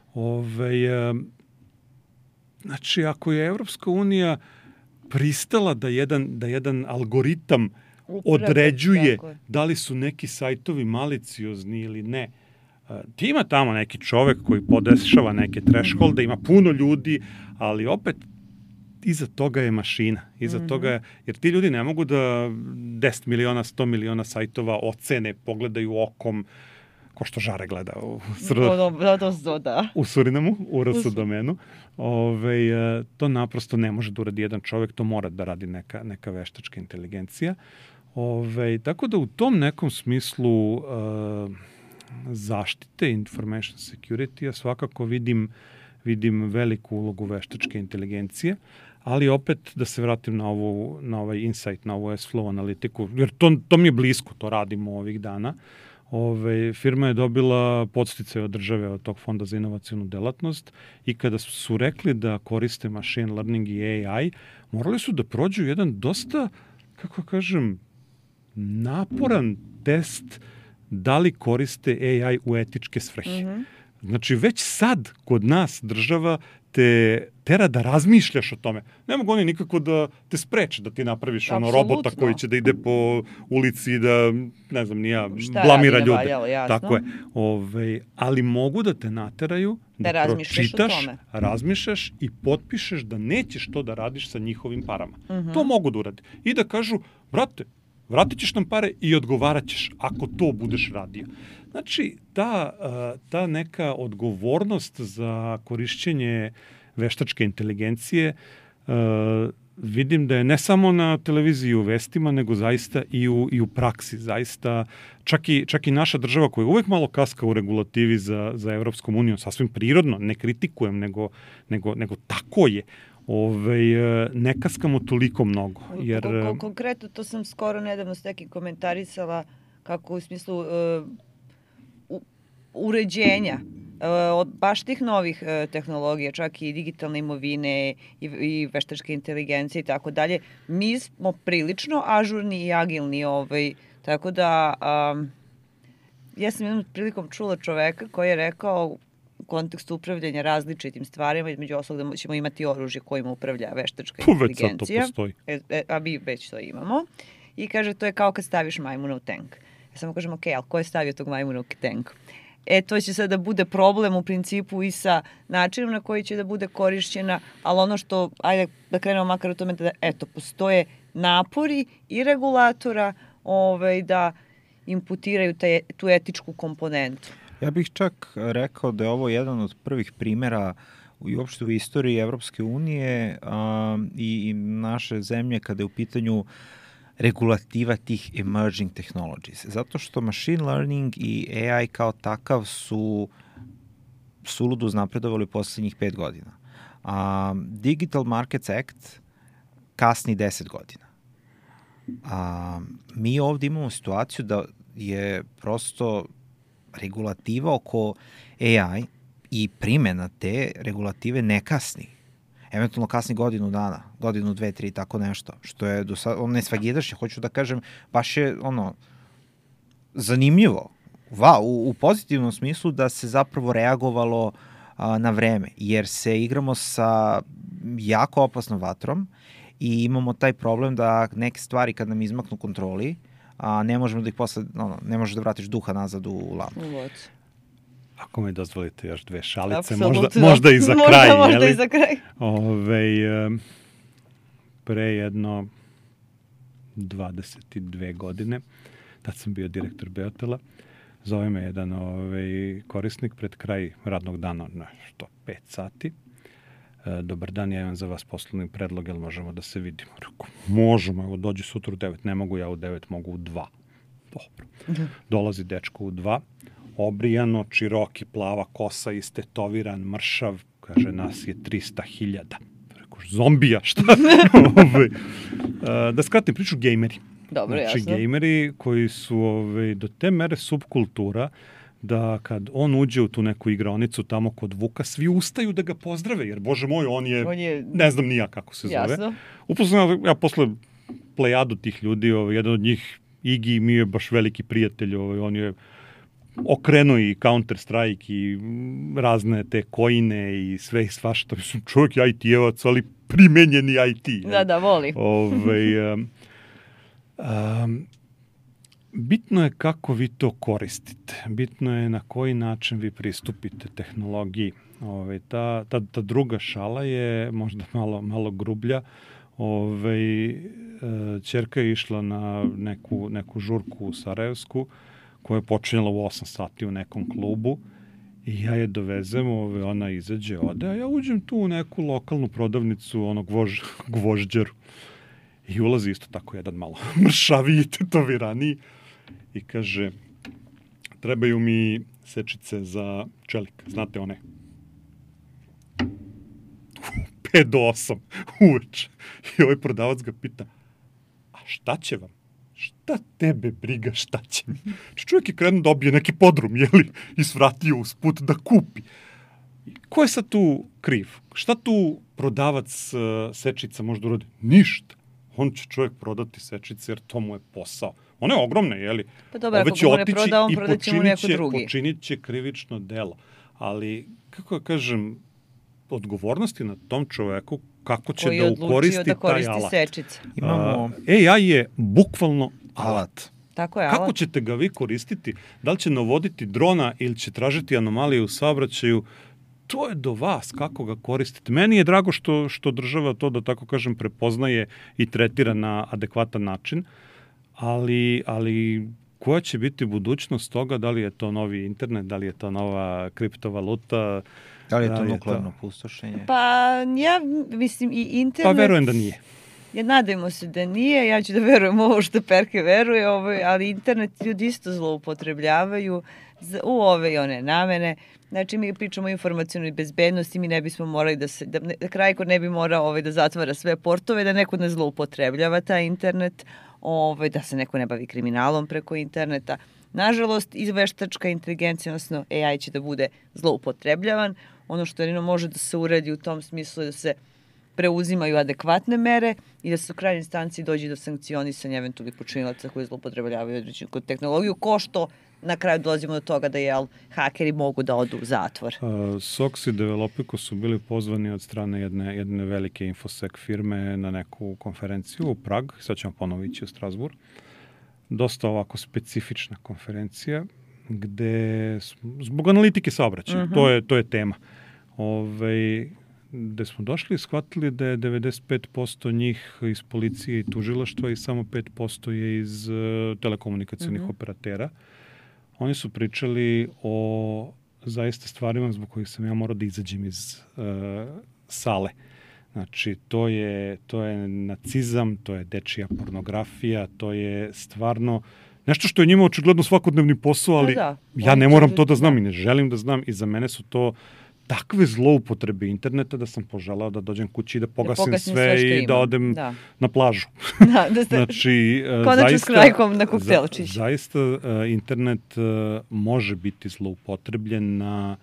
Speaker 1: Znači, ako je Evropska unija pristala da jedan algoritam određuje da li su neki sajtovi maliciozni ili ne, ti ima tamo neki čovek koji podešava neke thresholde, ima puno ljudi, ali opet iza toga je mašina. Iza toga je, jer ti ljudi ne mogu da 10 miliona, 100 miliona sajtova ocene, pogledaju okom, ko što Žare gleda u Surinamu, u RS domenu. To naprosto ne može da uradi jedan čovek, to mora da radi neka veštačka inteligencija. Tako da u tom nekom smislu zaštite information security-a svakako vidim veliku ulogu veštačke inteligencije, ali opet da se vratim na ovaj insight, na ovu S-Flow analitiku, jer to mi je blisko, to radimo ovih dana. Firma je dobila podsticaj od države, od tog fonda za inovacionu delatnost, i kada su rekli da koriste machine learning i AI, morali su da prođu jedan dosta, kako kažem, naporan test da li koriste AI u etičke svrhe. Znači, već sad kod nas država te tera da razmišljaš o tome. Ne mogu oni nikako da te spreče da ti napraviš robota koji će da ide po ulici i da, ne znam, blamira ljude. Tako je. Ali mogu da te nateraju da pročitaš, razmišljaš i potpišeš da nećeš to da radiš sa njihovim parama. To mogu da uradi. I da kažu, brate, vratit ćeš nam pare i odgovarat ćeš ako to budeš radio. Znači, ta neka odgovornost za korišćenje veštačke inteligencije vidim da je ne samo na televiziji u vestima, nego zaista i u praksi. Zaista, čak i naša država koja uvek malo kaska u regulativi za Evropskom unijom, sasvim prirodno, ne kritikujem, nego tako je. Ne kaskamo toliko mnogo. Jer...
Speaker 2: Konkretno, to sam skoro nedavno s nekim komentarisala, kako u smislu uređenja od baš tih novih tehnologija, čak i digitalne imovine i veštačke inteligencije i tako dalje, mi smo prilično ažurni i agilni. Tako da, ja sam jednom prilikom čula čoveka koji je rekao u kontekstu upravljanja različitim stvarima, između ostalog da ćemo imati oružje kojim upravlja veštačka inteligencija.
Speaker 1: Već sad to postoji.
Speaker 2: A mi već to imamo. I kaže, to je kao kad staviš majmuna u tank. Ja samo kažem, ok, ali ko je stavio tog majmuna u tank? To će sad da bude problem u principu i sa načinom na koji će da bude korišćena, ali ono što, ajde da krenemo makar u tome da, postoje napori i regulatora da imputiraju tu etičku komponentu.
Speaker 3: Ja bih čak rekao da je ovo jedan od prvih primjera i uopšte u istoriji Evropske unije i naše zemlje kada je u pitanju regulativa tih emerging technologies. Zato što machine learning i AI kao takav su suludo uznapredovali poslednjih 5 godina. Digital Markets Act kasni 10 godina. Mi ovde imamo situaciju da je prosto regulativa oko AI i primjena te regulative ne kasni. eventualno kasni godinu dana, godinu, 2, 3, tako nešto, što je do sada, ne svagidaš, hoću da kažem, baš je zanimljivo, u pozitivnom smislu da se zapravo reagovalo na vreme, jer se igramo sa jako opasnom vatrom i imamo taj problem da neke stvari kad nam izmaknu kontroli, ne možemo da ih posle, ne možeš da vratiš duha nazad u lampu.
Speaker 1: Ako mi dozvolite još 2 šalice,
Speaker 2: Apsolutno.
Speaker 1: možda i za kraj.
Speaker 2: Možda i za kraj.
Speaker 1: Pre jedno 22 godine, tad sam bio direktor Beotela, zove me jedan korisnik pred kraj radnog dana, 5 sati. Dobar dan, ja imam za vas poslovni predlog, jel možemo da se vidimo? Rekao, možemo, evo dođi sutra u 9, ne mogu ja u 9, mogu u 2. Dobro. Dolazi dečko u 2, obrijano, čiroki, plava kosa, istetoviran, mršav, kaže, nas je 300.000. Rekao, zombija, šta? Da skratim priču, gejmeri.
Speaker 2: Dobro,
Speaker 1: znači,
Speaker 2: jasno.
Speaker 1: gejmeri koji su do te mere subkultura, da kad on uđe u tu neku igraonicu tamo kod Vuka, svi ustaju da ga pozdrave, jer bože moj, on je ne znam ni ja kako se zove.
Speaker 2: Jasno.
Speaker 1: Upoznam ja posle plejadu tih ljudi, jedan od njih, Igi, mi je baš veliki prijatelj, on je okrenuo i Counter-Strike i razne te coine i sve i svašta. Mislim, čovjek je IT-evac, ali primenjeni IT.
Speaker 2: Da, voli.
Speaker 1: Bitno je kako vi to koristite. Bitno je na koji način vi pristupite tehnologiji. Ta druga šala je možda malo grublja. Ćerka je išla na neku žurku u Sarajevsku koja je počinjala u 8 sati u nekom klubu i ja je dovezem, ona izađe, ode, a ja uđem tu u neku lokalnu prodavnicu, gvožđeru. I ulazi isto tako jedan malo mršaviji, tetoviraniji i kaže, trebaju mi sečice za čelik, znate one? 5 do 8 uveče. I ovaj prodavac ga pita, a šta će vam? Šta tebe briga, šta će mi? Čovjek je krenuo da dobije neki podrum, i svratio usput da kupi. Ko je sad tu kriv? Šta tu prodavac sečica može da uradi? Ništa. On će čovjek prodati sečice jer to mu je posao. One je ogromne,
Speaker 2: Pa dobro, ako mu ne proda, on prodaće mu neko drugi.
Speaker 1: Počinit će krivično delo. Ali, kako da kažem, odgovornosti na tom čoveku kako će da ukoristi taj alat.
Speaker 2: Sečice.
Speaker 1: AI je bukvalno alat.
Speaker 2: Tako je, alat.
Speaker 1: Kako ćete ga vi koristiti? Da li će navoditi drona ili će tražiti anomalije u saobraćaju? To je do vas, kako ga koristite. Meni je drago što država to, da tako kažem, prepoznaje i tretira na adekvatan način, ali koja će biti budućnost toga? Da li je to novi internet, da li je to nova kriptovaluta?
Speaker 3: Da li je to nuklearno pustošenje?
Speaker 2: Pa ja mislim i internet...
Speaker 1: Pa verujem da nije.
Speaker 2: Ja nadajmo se da nije, ja ću da verujem ovo što Perke veruje, ali internet ljudi isto zloupotrebljavaju u ove i one namene. Znači, mi pričamo o informacionoj bezbednosti, mi ne bismo morali da krajko ne bi morao da zatvara sve portove, da neko ne zloupotrebljava taj internet, da se neko ne bavi kriminalom preko interneta. Nažalost, veštačka inteligencija, odnosno AI će da bude zloupotrebljavan. Ono što jedino može da se uradi u tom smislu je da se preuzimaju adekvatne mere i da se u krajnjoj instanci dođe do sankcionisanja eventualnih počinilaca koji zloupotrebljavaju određenu tehnologiju, ko što na kraju dolazimo do toga da hakeri mogu da odu u zatvor.
Speaker 1: SOX i Developico su bili pozvani od strane jedne velike infosec firme na neku konferenciju u Prag, sad ćemo ponovo ići u Strasbourg. Dosta ovako specifična konferencija gde zbog analitike saobraćaja, to je tema. Gde smo došli i shvatili da je 95% njih iz policije i tužilaštva i samo 5% je iz telekomunikacionih operatera. Oni su pričali o zaista stvarima zbog kojih sam ja morao da izađem iz sale. Znači, to je nacizam, to je dečija pornografija, to je stvarno nešto što je njima očigledno svakodnevni posao, ali ja ne moram to da znam i ne želim da znam i za mene su to takve zloupotrebe interneta da sam poželao da dođem kući i da pogasim sve i da odem na plažu. Znači,
Speaker 2: konačno s krajkom na koktelčić.
Speaker 1: Zaista internet može biti zloupotrebljen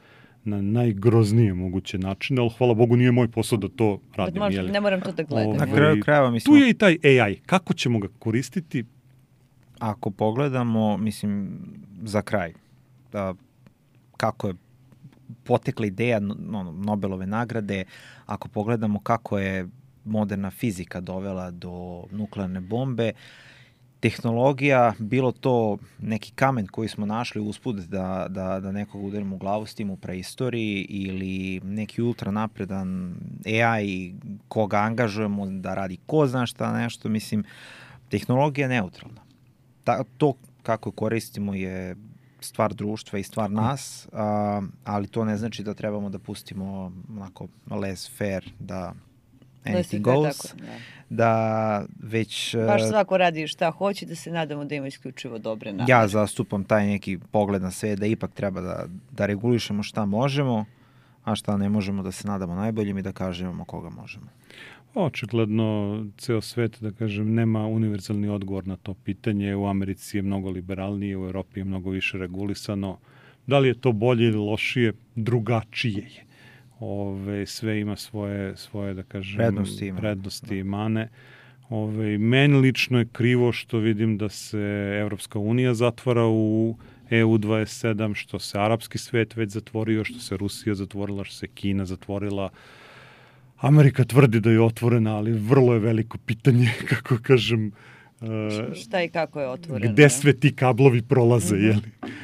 Speaker 1: na najgroznije moguće načine, ali hvala Bogu nije moj posao da to radim.
Speaker 2: Ne moram to da gledam.
Speaker 3: Na kraju krajeva, mislim...
Speaker 1: Tu je i taj AI. Kako ćemo ga koristiti?
Speaker 3: Ako pogledamo, mislim, za kraj, kako je potekla ideja Nobelove nagrade, ako pogledamo kako je moderna fizika dovela do nuklearne bombe, tehnologija, bilo to neki kamen koji smo našli usput da nekog udarimo u glavu s tim u preistoriji ili neki ultra napredan AI koga angažujemo da radi ko zna šta nešto, mislim, tehnologija je neutralna. To kako koristimo je stvar društva i stvar nas, ali to ne znači da trebamo da pustimo onako laissez-faire, da anything goes, da već...
Speaker 2: Baš svako radi šta hoće, da se nadamo da ima isključivo dobre namere.
Speaker 3: Ja zastupam taj neki pogled na sve, da ipak treba da regulišemo šta možemo, a šta ne možemo, da se nadamo najboljim i da kažemo koga možemo.
Speaker 1: Očigledno, ceo svet, da kažem, nema univerzalni odgovor na to pitanje. U Americi je mnogo liberalnije, u Evropi je mnogo više regulisano. Da li je to bolje ili lošije? Drugačije je. Sve ima svoje da kažem, prednosti i mane. Meni lično je krivo što vidim da se Evropska unija zatvara u EU27, što se arapski svet već zatvorio, što se Rusija zatvorila, što se Kina zatvorila. Amerika tvrdi da je otvorena, ali vrlo je veliko pitanje, kako kažem...
Speaker 2: Šta i kako je otvoreno?
Speaker 1: Gde sve ti kablovi prolaze, jeli?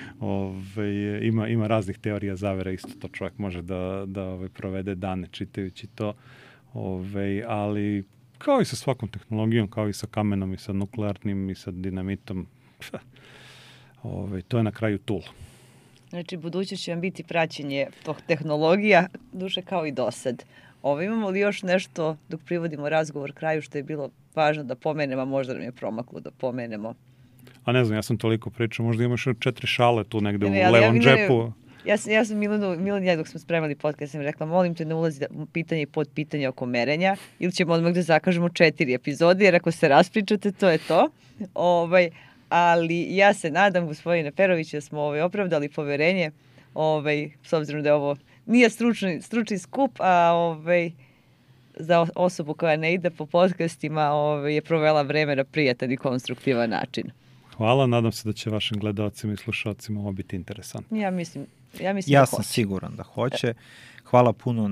Speaker 1: Ima raznih teorija zavera, isto to čovjek može da provede dane čitajući to, ali kao i sa svakom tehnologijom, kao i sa kamenom i sa nuklearnim i sa dinamitom, to je na kraju tool.
Speaker 2: Znači, budućnost će vam biti praćenje tog tehnologija, duše kao i dosad. Imamo li još nešto dok privodimo razgovor kraju što je bilo važno da pomenemo, a možda nam je promaklo da pomenemo?
Speaker 1: A ne znam, ja sam toliko pričao, možda imaš 4 šale tu negde u levom džepu.
Speaker 2: Ja sam Milanu, dok smo spremali podcast, sam rekla, molim te ne ulazi u pitanje i podpitanje oko merenja, ili ćemo odmah da zakažemo 4 epizode, jer ako se raspričate, to je to. Ali ja se nadam, gospodine Perović, da smo opravdali poverenje, s obzirom da je ovo nije stručni skup, a za osobu koja ne ide po podcastima je provela vreme na prijatan i konstruktivan način.
Speaker 1: Hvala, nadam se da će vašim gledalcima i slušalcima ovo biti interesantno.
Speaker 2: Ja mislim
Speaker 3: ja sam siguran da hoće. Hvala puno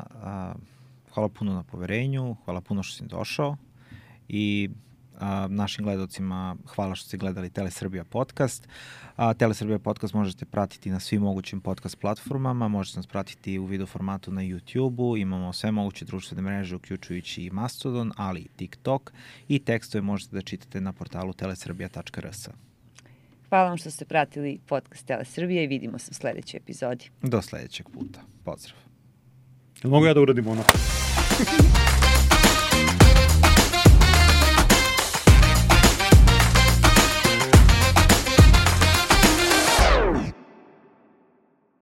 Speaker 3: na poverenju, hvala puno što si došao i našim gledalcima hvala što ste gledali Telesrbija podcast. Telesrbija podcast možete pratiti na svim mogućim podcast platformama, možete nas pratiti u video formatu na YouTube-u, imamo sve moguće društvene mreže uključujući i Mastodon, ali i TikTok i tekstove možete da čitate na portalu telesrbija.rs.
Speaker 2: Hvala vam što ste pratili podcast Telesrbija i vidimo se u sledećoj epizodi.
Speaker 3: Do sledećeg puta. Pozdrav.
Speaker 1: Mogu ja da uradim ono?